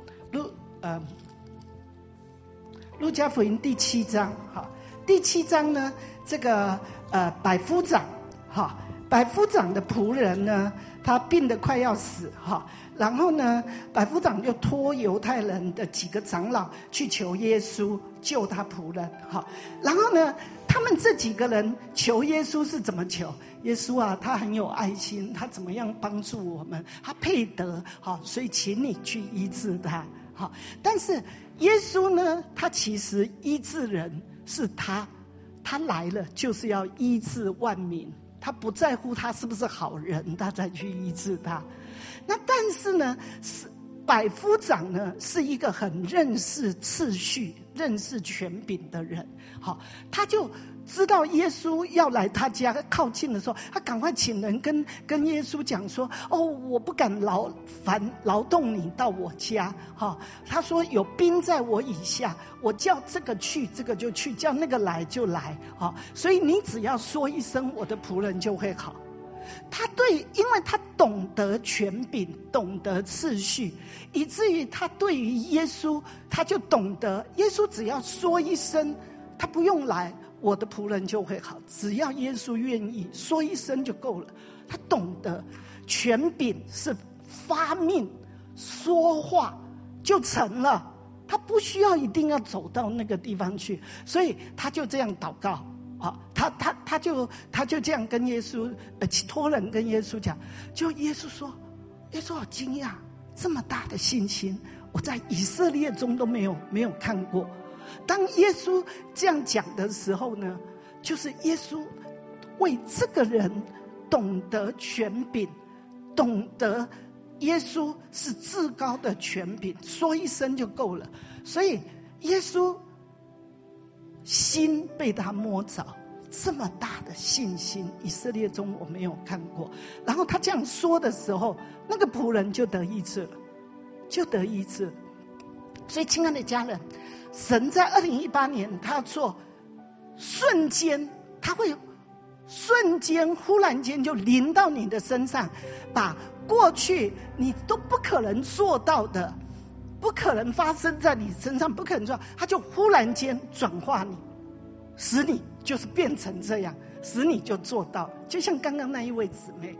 A: 路加福音第7章，第7章呢，这个百夫长的仆人呢，他病得快要死然后呢，百夫长就托犹太人的几个长老去求耶稣救他仆人然后呢，他们这几个人求耶稣是怎么求？耶稣啊，他很有爱心，他怎么样帮助我们？他配得所以请你去医治他但是耶稣呢，他其实医治人是他来了就是要医治万民，他不在乎他是不是好人，他才去医治他。那但是呢，百夫长呢是一个很认识次序、认识权柄的人，他就知道耶稣要来他家靠近的时候，他赶快请人跟耶稣讲说：我不敢劳动你到我家他说有兵在我以下，我叫这个去，这个就去，叫那个来就来所以你只要说一声，我的仆人就会好。因为他懂得权柄，懂得次序，以至于他对于耶稣，他就懂得耶稣只要说一声，他不用来，我的仆人就会好。只要耶稣愿意说一声就够了。他懂得权柄是发命说话就成了，他不需要一定要走到那个地方去，所以他就这样祷告他就这样跟耶稣托人跟耶稣讲，就耶稣说，耶稣好惊讶，这么大的信心，我在以色列中都没有看过。当耶稣这样讲的时候呢，就是耶稣为这个人懂得权柄，懂得耶稣是至高的权柄，说一声就够了。所以耶稣心被他摸着，这么大的信心，以色列中我没有看过。然后他这样说的时候，那个仆人就得医治了，就得医治了。所以亲爱的家人，神在2018年他做瞬间，他会瞬间忽然间就临到你的身上，把过去你都不可能做到的，不可能发生在你身上，不可能做，他就忽然间转化你，使你就是变成这样，使你就做到。就像刚刚那一位姊妹，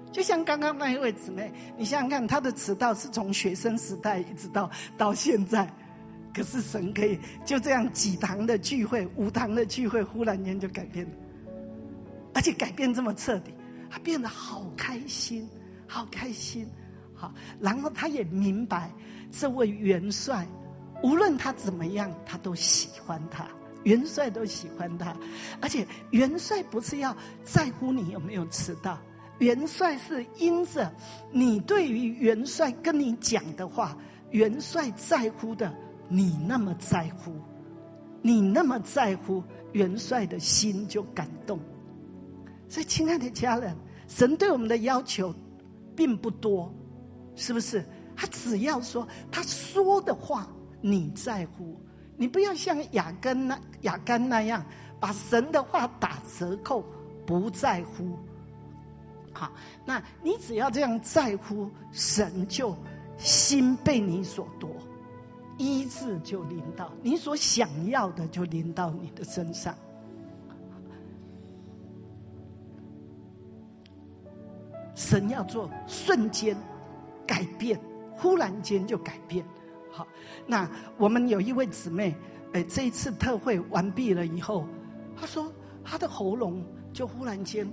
A: 你想想看，她的迟到是从学生时代一直到现在，可是神可以就这样几堂的聚会、5堂的聚会，忽然间就改变了，而且改变这么彻底，她变得好开心，好开心。好，然后她也明白这位元帅无论他怎么样，他都喜欢他，元帅都喜欢他。而且元帅不是要在乎你有没有迟到，元帅是因着你对于元帅跟你讲的话，元帅在乎的你那么在乎，你那么在乎，元帅的心就感动。所以亲爱的家人，神对我们的要求并不多，是不是？他只要说他说的话你在乎，你不要像雅干那样把神的话打折扣，不在乎。好，那你只要这样在乎，神就心被你所夺，医治就临到，你所想要的就临到你的身上。神要做瞬间改变，忽然间就改变。好，那我们有一位姊妹，这一次特会完毕了以后，她说她的喉咙就忽然间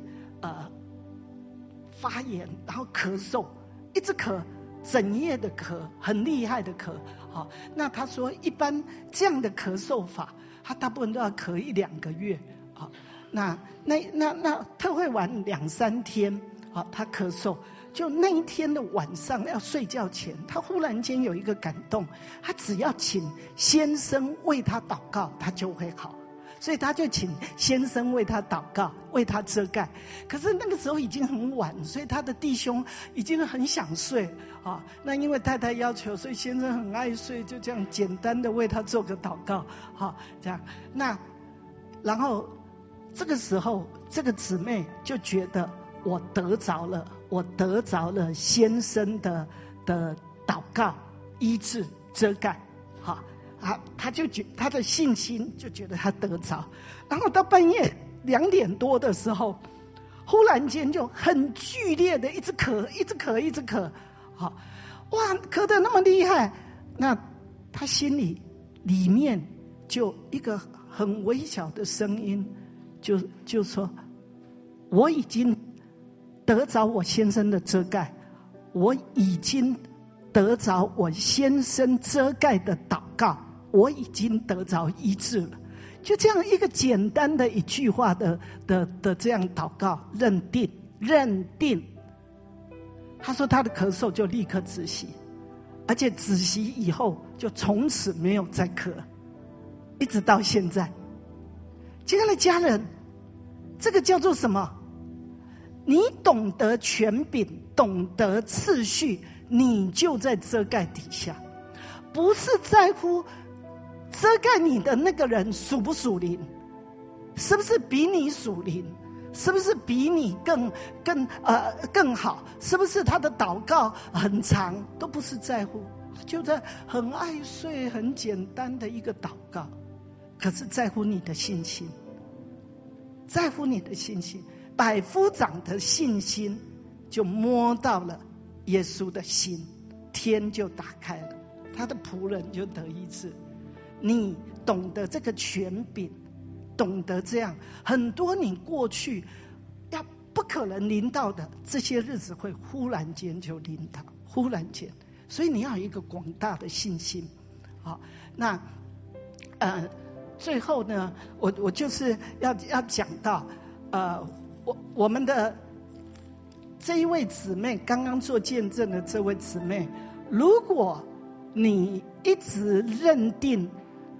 A: 发炎，然后咳嗽，一直咳，整夜的咳，很厉害的咳。好，那她说一般这样的咳嗽法，她大部分都要咳1-2个月。好，那特会完2-3天，好，她咳嗽。就那一天的晚上要睡觉前，他忽然间有一个感动，他只要请先生为他祷告，他就会好。所以他就请先生为他祷告，为他遮盖。可是那个时候已经很晚，所以他的弟兄已经很想睡啊。那因为太太要求，所以先生很爱睡，就这样简单的为他做个祷告，好，这样。那然后这个时候，这个姊妹就觉得我得着了先生的祷告、医治、遮盖，好啊，他就他的信心就觉得他得着。然后到半夜2点多的时候，忽然间就很剧烈的一直咳，好，哇，咳得那么厉害，那他心里面就一个很微小的声音，就说：我已经得着我先生的遮盖，我已经得着我先生遮盖的祷告，我已经得着医治了。就这样一个简单的一句话的这样祷告，认定。他说他的咳嗽就立刻止息，而且止息以后就从此没有再咳，一直到现在。亲爱的家人，这个叫做什么？你懂得权柄，懂得次序，你就在遮盖底下，不是在乎遮盖你的那个人属不属灵，是不是比你属灵，是不是比你更好，是不是他的祷告很长，都不是在乎，就在很爱睡很简单的一个祷告，可是在乎你的信心，在乎你的信心。百夫长的信心就摸到了耶稣的心，天就打开了，他的仆人就得医治。你懂得这个权柄，懂得这样，很多你过去要不可能临到的这些日子会忽然间就临到，忽然间。所以你要有一个广大的信心。好，那最后呢，我就是要讲到我们的这一位姊妹，刚刚做见证的这位姊妹，如果你一直认定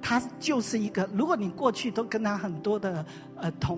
A: 他就是一个，如果你过去都跟他很多的同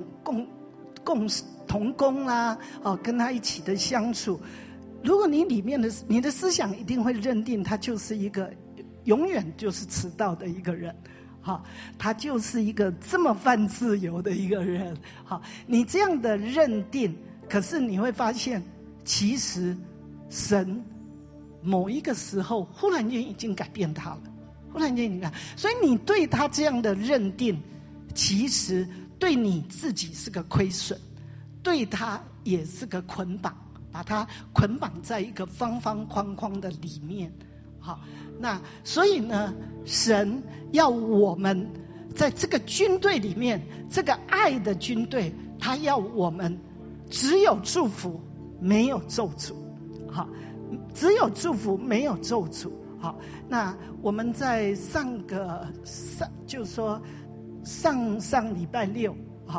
A: 工啦，跟他一起的相处，如果你里面的你的思想一定会认定他就是一个永远就是迟到的一个人，他就是一个这么犯自由的一个人，你这样的认定，可是你会发现，其实神某一个时候忽然间已经改变他了，忽然间你看，所以你对他这样的认定，其实对你自己是个亏损，对他也是个捆绑，把他捆绑在一个方方框框的里面。好，那所以呢，神要我们在这个军队里面，这个爱的军队，他要我们只有祝福没有咒诅。好，只有祝福没有咒诅。好，那我们在就是说上礼拜六，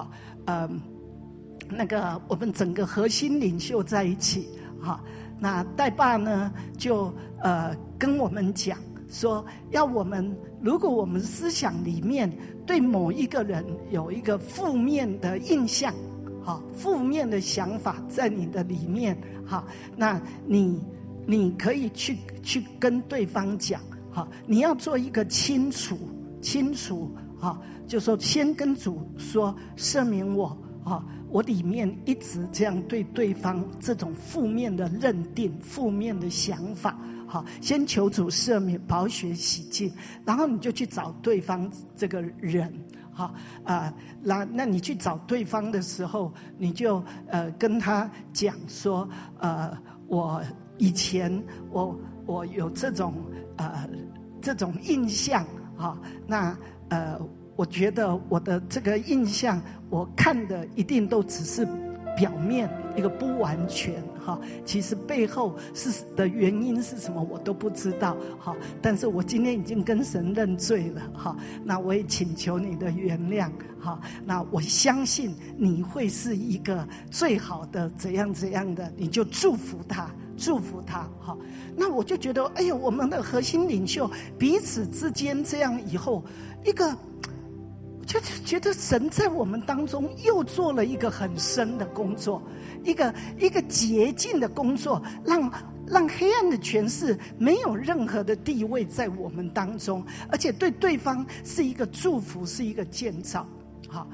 A: 那个我们整个核心领袖在一起，那代爸呢就跟我们讲说，要我们如果我们思想里面对某一个人有一个负面的印象，负面的想法在你的里面，那你可以去跟对方讲，你要做一个清除，就说先跟主说赦免我，我里面一直这样对对方这种负面的认定、负面的想法，先求主赦免、宝血洗净，然后你就去找对方这个人，那你去找对方的时候，你就跟他讲说，我以前我有这种印象，那我觉得我的这个印象，我看的一定都只是表面一个不完全，其实背后的原因是什么我都不知道，但是我今天已经跟神认罪了，那我也请求你的原谅，那我相信你会是一个最好的怎样的，你就祝福他。那我就觉得，哎呦，我们的核心领袖彼此之间这样以后，就觉得神在我们当中又做了一个很深的工作，一个洁净的工作，让黑暗的权势没有任何的地位在我们当中，而且对对方是一个祝福，是一个建造。好，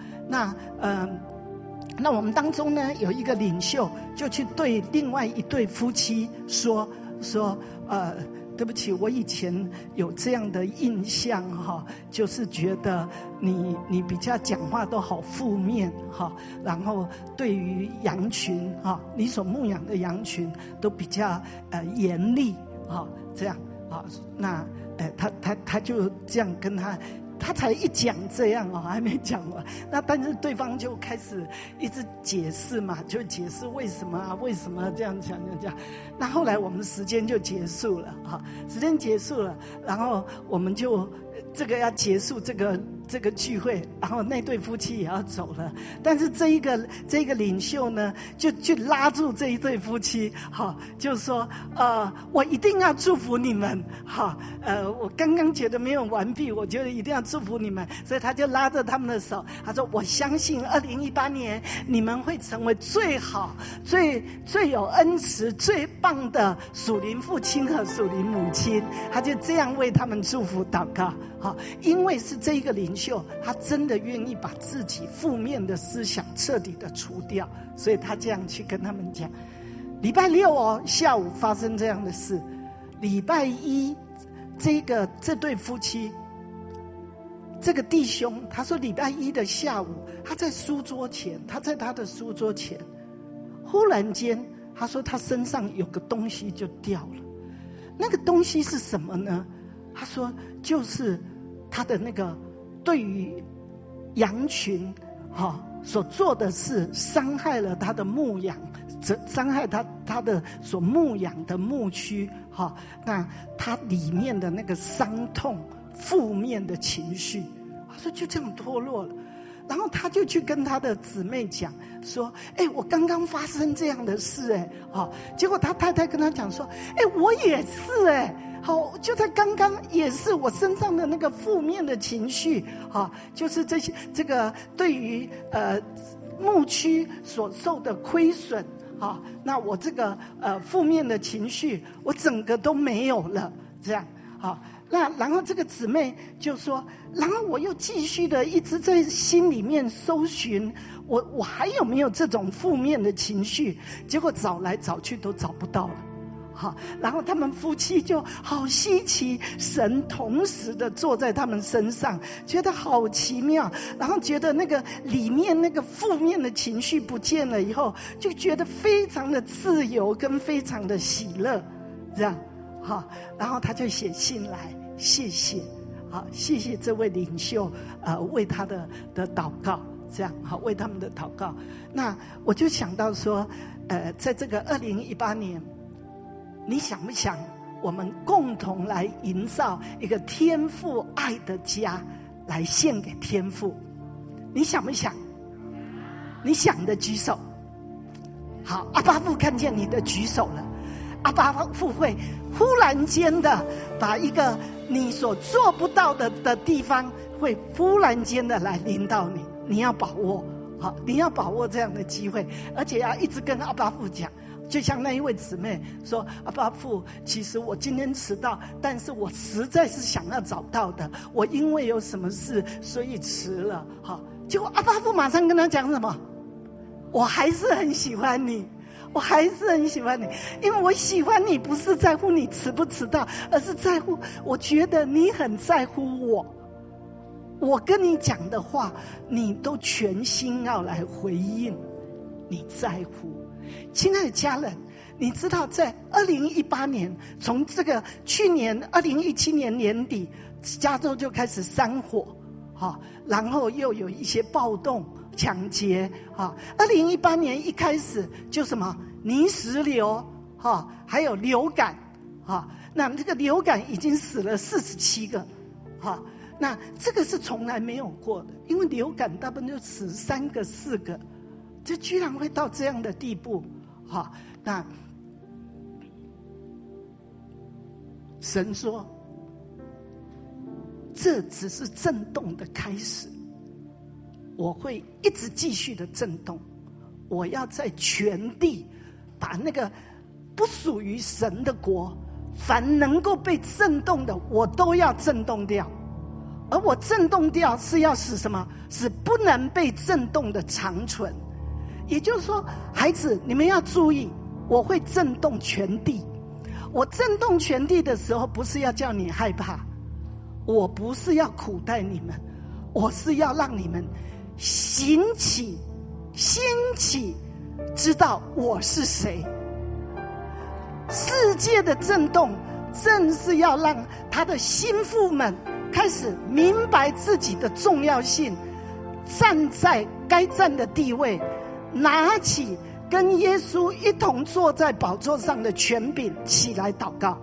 A: 那我们当中呢，有一个领袖就去对另外一对夫妻说，对不起，我以前有这样的印象，就是觉得你比较讲话都好负面，然后对于羊群，你所牧养的羊群都比较严厉，这样，那他就这样跟他才一讲这样还没讲完，那但是对方就开始一直解释嘛，就解释为什么这样讲，那后来我们时间就结束了，然后我们就这个要结束这个聚会，然后那对夫妻也要走了，但是这一个领袖呢，就去拉住这一对夫妻，就说我一定要祝福你们，我刚刚觉得没有完毕，我觉得一定要祝福你们，所以他就拉着他们的手，他说我相信2018年你们会成为最好、最有恩慈、最棒的属灵父亲和属灵母亲，他就这样为他们祝福祷告。因为是这一个领袖，他真的愿意把自己负面的思想彻底的除掉，所以他这样去跟他们讲。礼拜六下午发生这样的事，礼拜一这对夫妻，这个弟兄他说礼拜一的下午，他在他的书桌前，忽然间他说他身上有个东西就掉了，那个东西是什么呢？他说就是他的那个对于羊群所做的事，伤害了他的牧养，伤害他的所牧养的牧区，那他里面的那个伤痛、负面的情绪，他说就这样脱落了。然后他就去跟他的姊妹讲说，我刚刚发生这样的事，结果他太太跟他讲说，我也是， 好，就在刚刚也是我身上的那个负面的情绪，就是这个对于牧区所受的亏损，那我这个负面的情绪，我整个都没有了，这样，那然后这个姊妹就说，然后我又继续的一直在心里面搜寻，我还有没有这种负面的情绪？结果找来找去都找不到了。好，然后他们夫妻就好稀奇，神同时的坐在他们身上，觉得好奇妙，然后觉得那个里面那个负面的情绪不见了以后，就觉得非常的自由跟非常的喜乐，这样。好，然后他就写信来，谢谢，好，谢谢这位领袖，为他的祷告，这样，好，为他们的祷告。那我就想到说，在这个2018年，你想不想我们共同来营造一个天父爱的家，来献给天父？你想不想？你想的举手。好，阿爸父看见你的举手了。阿爸父会忽然间的把一个你所做不到的地方，会忽然间的来临到你，你要把握，好，你要把握这样的机会，而且要一直跟阿爸父讲。就像那一位姊妹说，阿爸父，其实我今天迟到，但是我实在是想要找到的，我因为有什么事所以迟了。好，结果阿爸父马上跟他讲什么？我还是很喜欢你，我还是很喜欢你，因为我喜欢你不是在乎你迟不迟到，而是在乎我觉得你很在乎我跟你讲的话你都全心要来回应，你在乎。亲爱的家人，你知道在2018年，从这个去年2017年年底，加州就开始山火，然后又有一些暴动抢劫，2018年一开始就什么泥石流，还有流感，那这个流感已经死了47个，那这个是从来没有过的，因为流感大部分就死3个4个，就居然会到这样的地步，那神说，这只是震动的开始，我会一直继续的震动，我要在全地把那个不属于神的国，凡能够被震动的，我都要震动掉。而我震动掉是要使什么？使不能被震动的长存。也就是说，孩子，你们要注意，我会震动全地。我震动全地的时候，不是要叫你害怕，我不是要苦待你们，我是要让你们兴起，知道我是谁。世界的震动，正是要让他的心腹们开始明白自己的重要性，站在该站的地位，拿起跟耶稣一同坐在宝座上的权柄，起来祷告。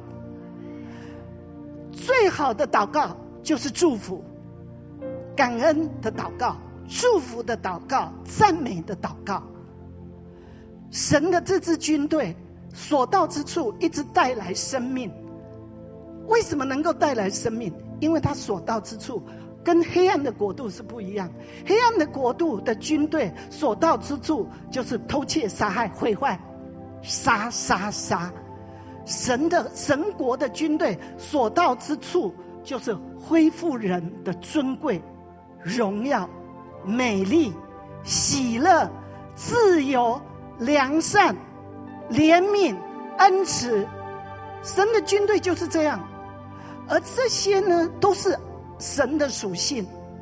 A: 最好的祷告就是祝福、感恩的祷告、祝福的祷告、赞美的祷告。神的这支军队所到之处一直带来生命。为什么能够带来生命？因为他所到之处跟黑暗的国度是不一样。黑暗的国度的军队所到之处就是偷窃、杀害、毁坏，杀。神国的军队所到之处就是恢复人的尊贵、荣耀、美丽、喜乐、自由、良善、怜悯、恩慈。神的军队就是这样，而这些呢，都是神的属性。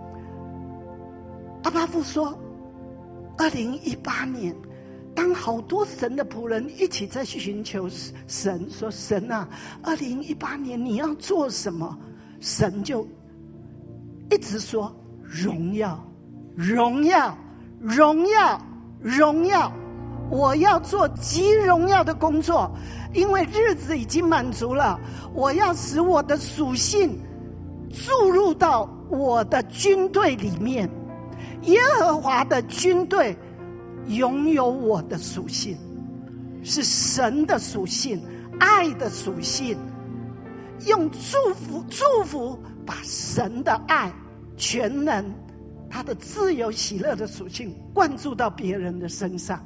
A: 阿爸父说，2018年，当好多神的仆人一起在寻求神，说神啊，2018年你要做什么？神就一直说荣耀，荣耀，荣耀，荣耀。我要做极荣耀的工作，因为日子已经满足了。我要使我的属性注入到我的军队里面。耶和华的军队拥有我的属性，是神的属性，爱的属性。 用祝福把神的爱、全能、他的自由喜乐的属性灌注到别人的身上。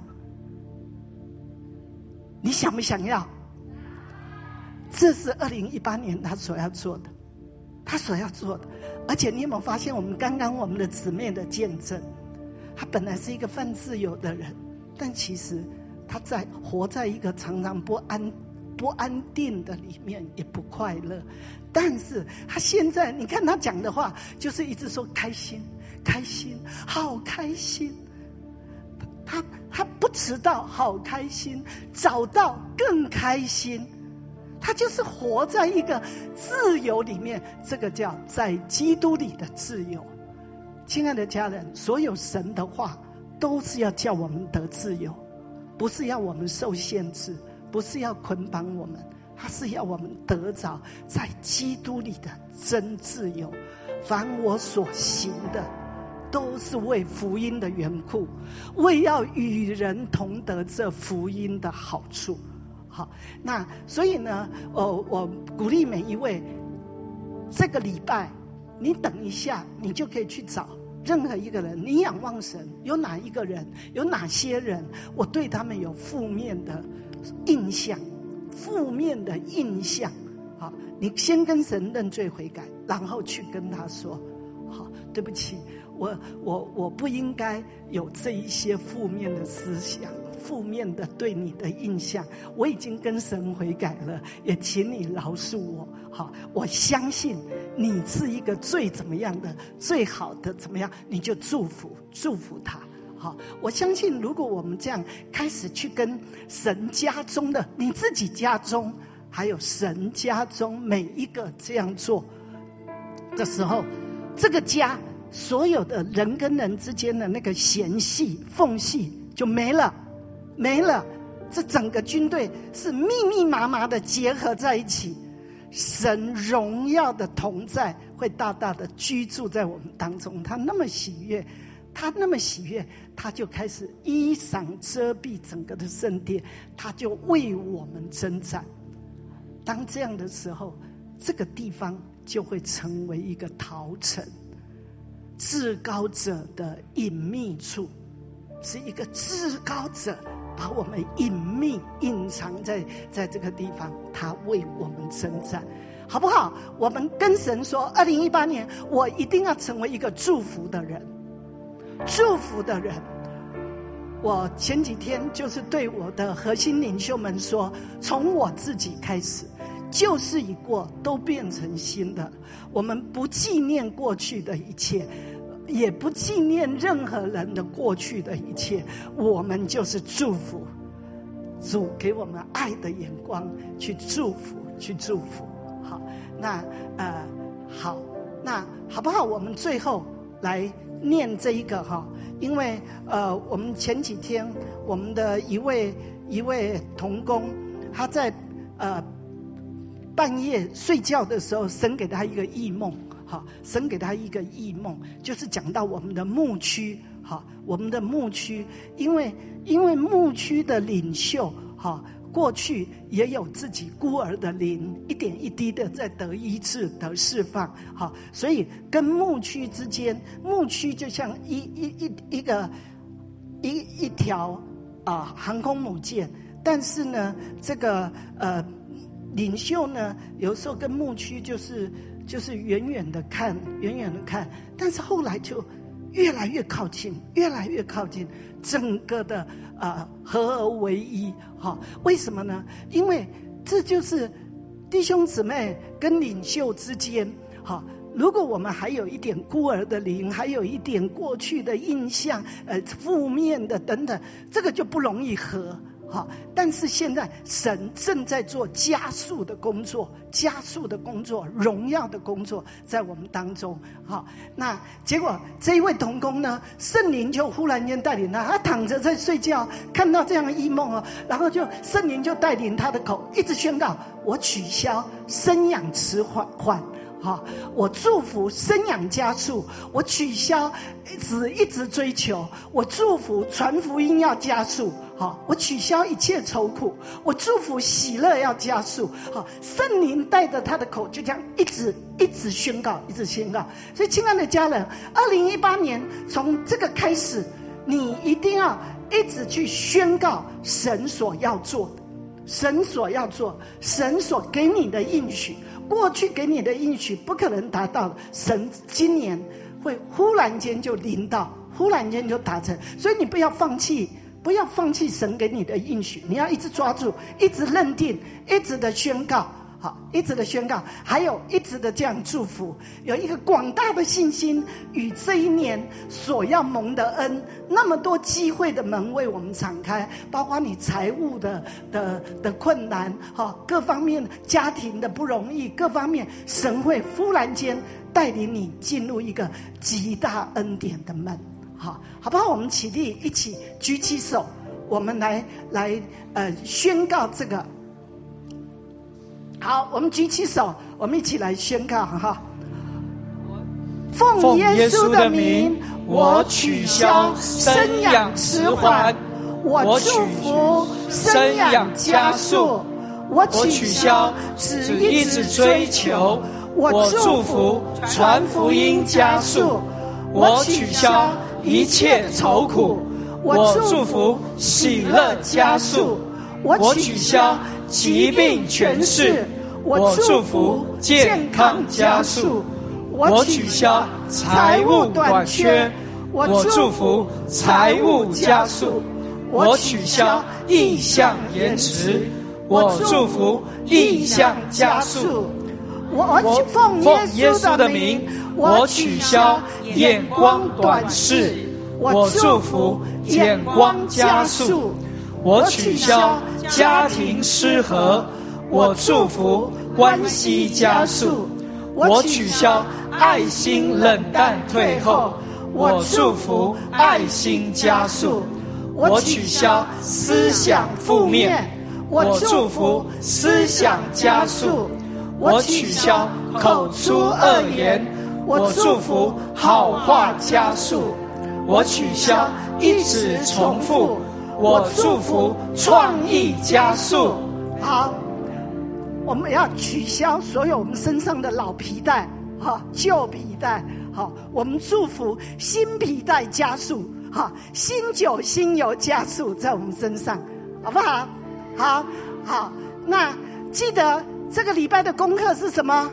A: 你想不想要？这是2018年他所要做的，而且你有没有发现，我们的姊妹的见证，她本来是一个犯自由的人，但其实她活在一个常常不安定的里面，也不快乐。但是她现在，你看她讲的话，就是一直说开心，开心，好开心。他不迟到，好开心；早到更开心。他就是活在一个自由里面，这个叫在基督里的自由。亲爱的家人，所有神的话都是要叫我们得自由，不是要我们受限制，不是要捆绑我们，他是要我们得着在基督里的真自由。凡我所行的，都是为福音的缘故，为要与人同得这福音的好处。好，那所以呢，我鼓励每一位，这个礼拜你等一下，你就可以去找任何一个人，你仰望神，有哪一个人，有哪些人，我对他们有负面的印象，好，你先跟神认罪悔改，然后去跟他说，好，对不起，我不应该有这一些负面的思想，负面的对你的印象，我已经跟神悔改了，也请你饶恕我。好，我相信你是一个最怎么样的，最好的怎么样，你就祝福他。好，我相信如果我们这样开始去跟神家中的，你自己家中，还有神家中每一个这样做的时候，这个家所有的人跟人之间的那个嫌隙缝隙就没了。这整个军队是密密麻麻的结合在一起，神荣耀的同在会大大的居住在我们当中。他那么喜悦，他就开始衣裳遮蔽整个的圣殿，他就为我们征战。当这样的时候，这个地方就会成为一个逃城，至高者的隐秘处，是一个至高者把我们隐藏在这个地方，他为我们征战，好不好？我们跟神说，2018年我一定要成为一个祝福的人。我前几天就是对我的核心领袖们说，从我自己开始，旧事已过，都变成新的。我们不纪念过去的一切，也不纪念任何人的过去的一切，我们就是祝福。主给我们爱的眼光去祝福。好，那好不好？我们最后来念这一个哈，因为我们前几天我们的一位同工，他在半夜睡觉的时候，神给他一个异梦。好，神给他一个异梦，就是讲到我们的牧区。好，我们的牧区，因为牧区的领袖，好，过去也有自己孤儿的灵，一点一滴的在得医治、得释放。好，所以跟牧区之间，牧区就像一条航空母舰，但是呢，这个领袖呢，有时候跟牧区就是远远的看，但是后来就越来越靠近，整个的合而为一。哈，为什么呢？因为这就是弟兄姊妹跟领袖之间。哈，如果我们还有一点孤儿的灵，还有一点过去的印象，负面的等等，这个就不容易合。好，但是现在神正在做加速的工作，荣耀的工作在我们当中。好，那结果这一位同工呢，圣灵就忽然间带领他躺着在睡觉，看到这样的异梦哦，然后就圣灵就带领他的口一直宣告：我取消生养迟缓， 好，我祝福生养家畜，我取消一直追求，我祝福传福音要加速，好，我取消一切愁苦，我祝福喜乐要加速，好，圣灵带着他的口就这样一直宣告，一直宣告。所以亲爱的家人，2018年从这个开始，你一定要一直去宣告神所要做的，神所要做，神所给你的应许。过去给你的应许不可能达到，神今年会忽然间就临到，忽然间就达成。所以你不要放弃，不要放弃神给你的应许，你要一直抓住，一直认定，一直的宣告，好，一直的宣告，还有一直的这样祝福，有一个广大的信心与这一年所要蒙的恩，那么多机会的门为我们敞开，包括你财务的困难，各方面家庭的不容易，各方面神会忽然间带领你进入一个极大恩典的门，好不好？我们起立，一起举起手，我们来宣告这个。好，我们举起手，我们一起来宣告哈。奉耶稣的名，我取消生养迟缓，我祝福生养加速，我取消只一直追求，我祝福传福音加速，我取消一切愁苦，我祝福喜乐加速，我取消疾病权势，我祝福健康加速，我取消财务短缺，我祝福财务加速，我取消意向延迟，我祝福意向加速，我奉耶稣的名，我取消眼光短视，我祝福眼光加速，我取消家庭失和，我祝福关系加速，我取消爱心冷淡退后，我祝福爱心加速，我取消思想负面，我祝福思想加速，我取消口出恶言，我祝福好话加速，我取消一直重复，我祝福创意加速。好，我们要取消所有我们身上的老皮带，旧皮带，好，我们祝福新皮带加速，新酒新油加速在我们身上，好不好？好，那记得这个礼拜的功课是什么？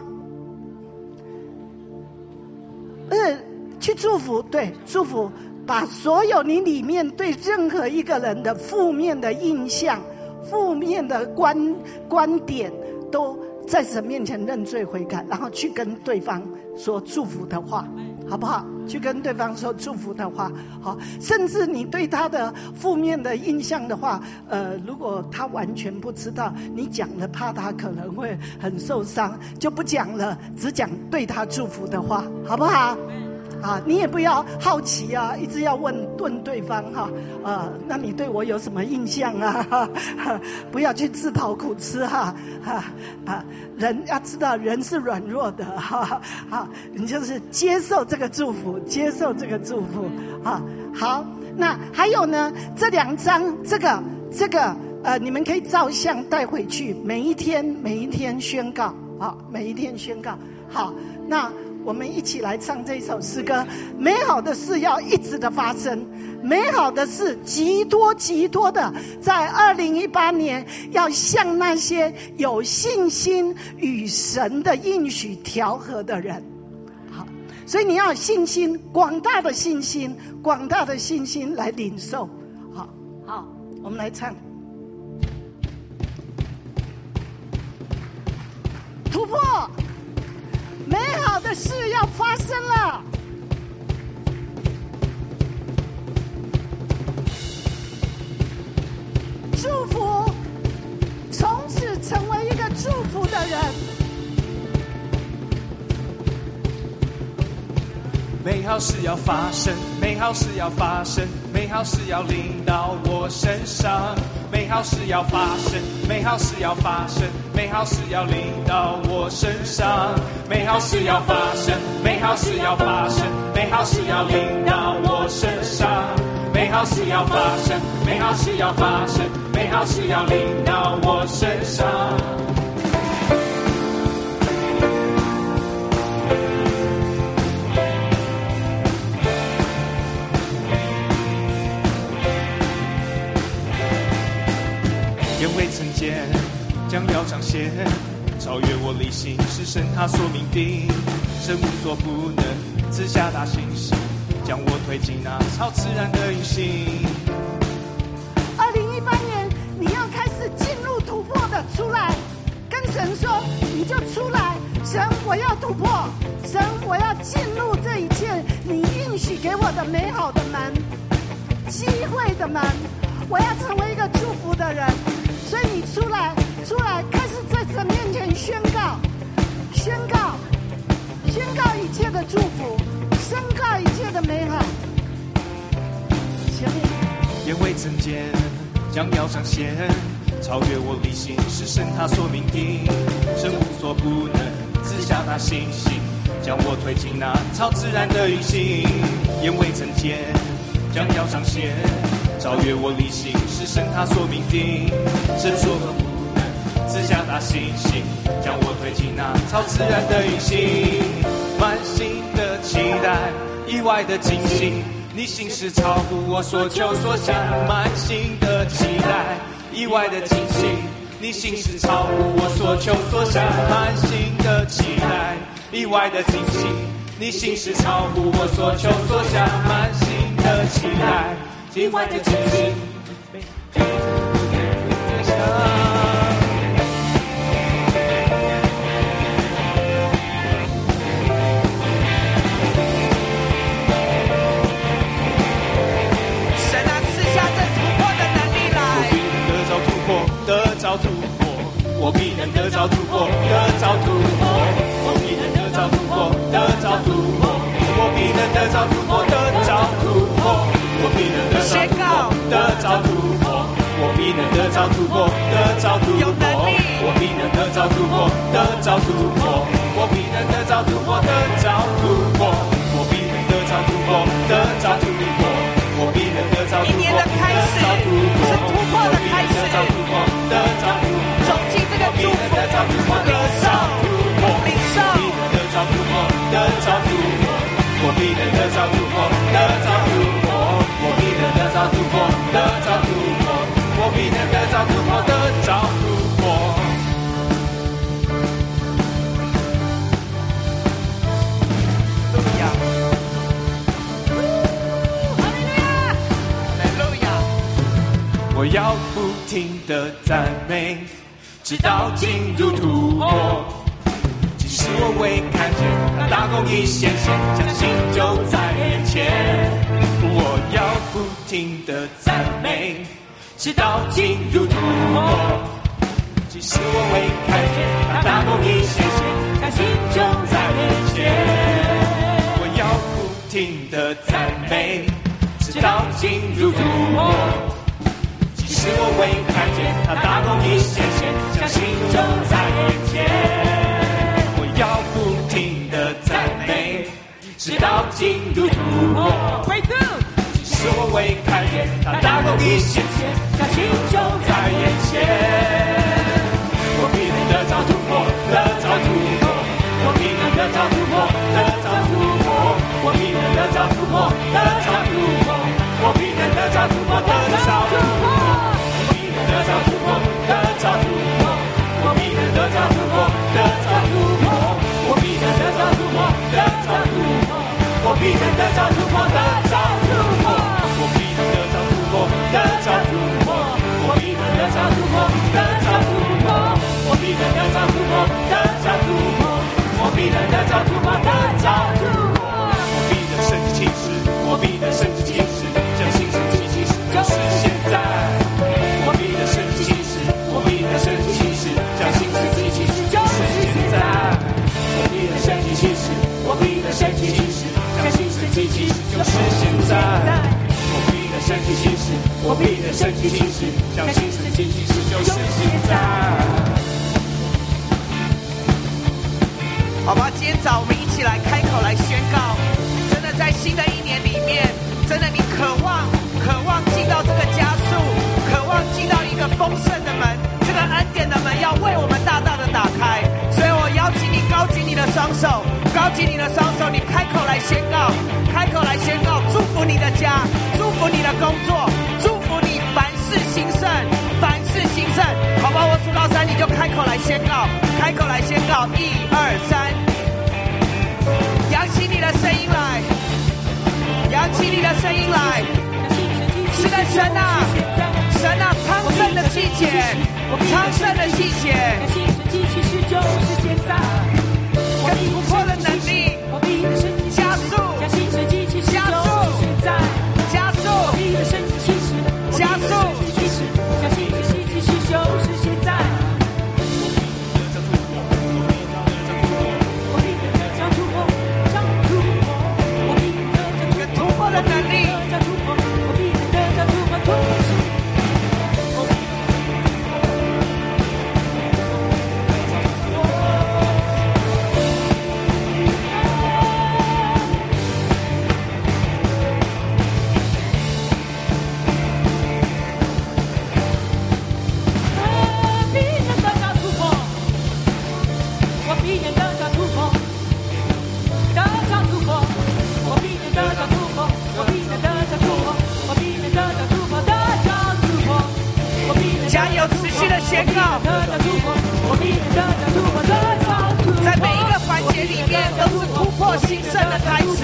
A: 去祝福，对，祝福，把所有你里面对任何一个人的负面的印象、负面的观点，都在神面前认罪悔改，然后去跟对方说祝福的话，好不好？去跟对方说祝福的话，好，甚至你对他的负面的印象的话，如果他完全不知道，你讲了怕他可能会很受伤，就不讲了，只讲对他祝福的话，好不好？你也不要好奇啊，一直要问对方那你对我有什么印象啊？不要去自讨苦吃人要知道人是软弱的你就是接受这个祝福，接受这个祝福好，那还有呢，这2张这个你们可以照相带回去，每一天宣告每一天宣告。好，那我们一起来唱这一首诗歌。美好的事要一直的发生，美好的事极多极多的，在2018年要向那些有信心与神的应许调和的人。好，所以你要有信心，广大的信心来领受。好，我们来唱突破，美好的事要发生了。祝福，从此成为一个祝福的人。
D: 美好事要发生，美好事要发生， 美好事要临到我身上，美好事要发生，美好事要发生，美好事要临到我身上，美好事要发生，美好事要发生，美好事要临到我身上，美好事要发生，美好事要发生，美好事要临到我身上。眼未曾见，将要彰显，超越我理性，是神他所命定，神无所不能，赐下大信心，将我推进那超自然的运行。
A: 2018年你要开始进入突破的，出来跟神说，你就出来，神我要突破，神我要进入这一切你应许给我的美好的门，机会的门，我要成为一个祝福的人。所以你出来，开始在神面前宣告一切的祝福，宣告一切的美好。前面
D: 眼未曾见，将要彰显，超越我理性，是神他所命定，神无所不能，赐下那信心，将我推进那超自然的运行。眼未曾见，将要彰显，超越我理性，是神他所命定，神所不能，赐下大信心，将我推进那超自然的运行。满心的期待，意外的惊喜，你心事超乎我所求所想。满心的期待，意外的惊喜，你心事超乎我所求所想。满心的期待，意外的惊喜，你心事超乎我所求所想。满心的期待，意外的惊喜，
E: 神啊，赐下这突破的能力来。
D: 我必能得着突破，得着突破，我必能得着突破，得着突破，我必能得着突破，得着突破，我必能得着突破，得着突破，我必能得着突破，得着突破，我必能得着突破，得着突破，我必能得着突破，得着突破，我必能得着突破，得着突破，我必能得着突破，
E: 一年的开始是突破的开始，走进这个祝福，领受，领受。
D: 我必能得着突破，得着突破，我必能得着突破，得着突破，我必能得着突破，得着突破。我要不停地赞美，直到进入突破。即使我未看见那大功已显现，相信就在眼前。我要不停地赞美，直到进入突破。即使我未看见那大功已显现，相信就在眼前。我要不停地赞美，直到进入突破。即使我未看见他大功已显现，相信就在眼前。我要不停地赞美，直到进入突破。即使我未看见他大功已显现，相信就在眼前。我必能得着突破，得着突破，我必能得着突破，得着突破，我必能得着突破，得着突破，我必能得着突破，得着突破。得着突破，得着突破，我必能得着突破，得着突破，我必能得着突破，得着突破，我必能得着突破，得着突破，我必能得着突破，得着突破，我必能得着突破， 我必得神迹奇事，相信神迹奇事就是现在。
E: 好吧，今天早我们一起来开口来宣告，真的在新的一年里面，真的你渴望进到这个加速，渴望进到一个丰盛的门，这个恩典的门要为我们大大的打开。所以我邀请你高举你的双手，高举你的双手，你开口来宣告，开口来宣告，祝福你的家，祝福你的工作，祝福你凡事兴盛，凡事兴盛。好吧，我数到3，你就开口来宣告，开口来宣告，1、2、3。扬起你的声音来，扬起你的声音来。是的，神啊，神啊，昌盛的季节，昌盛的季节，更突破的能力，加速，加速，加速，加速。加油，持续的宣告，在每一个环节里面都是突破兴盛的开始。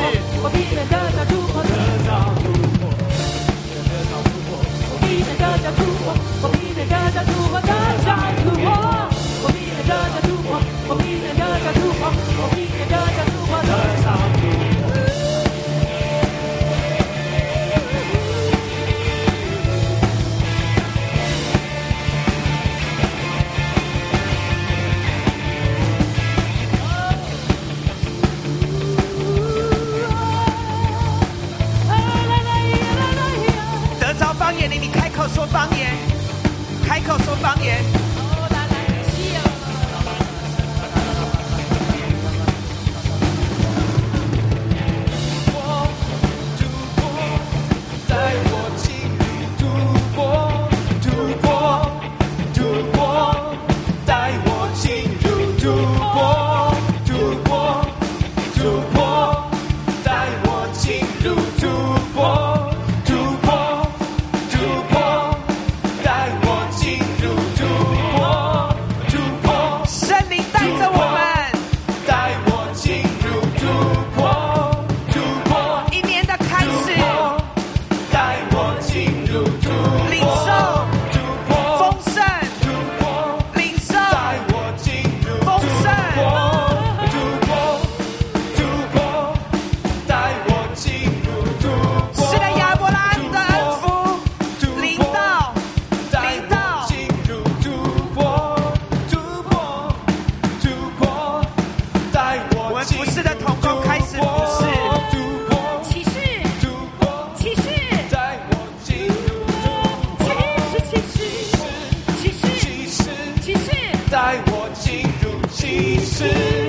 E: 你开口说方言，开口说方言。
D: 带我进入启示。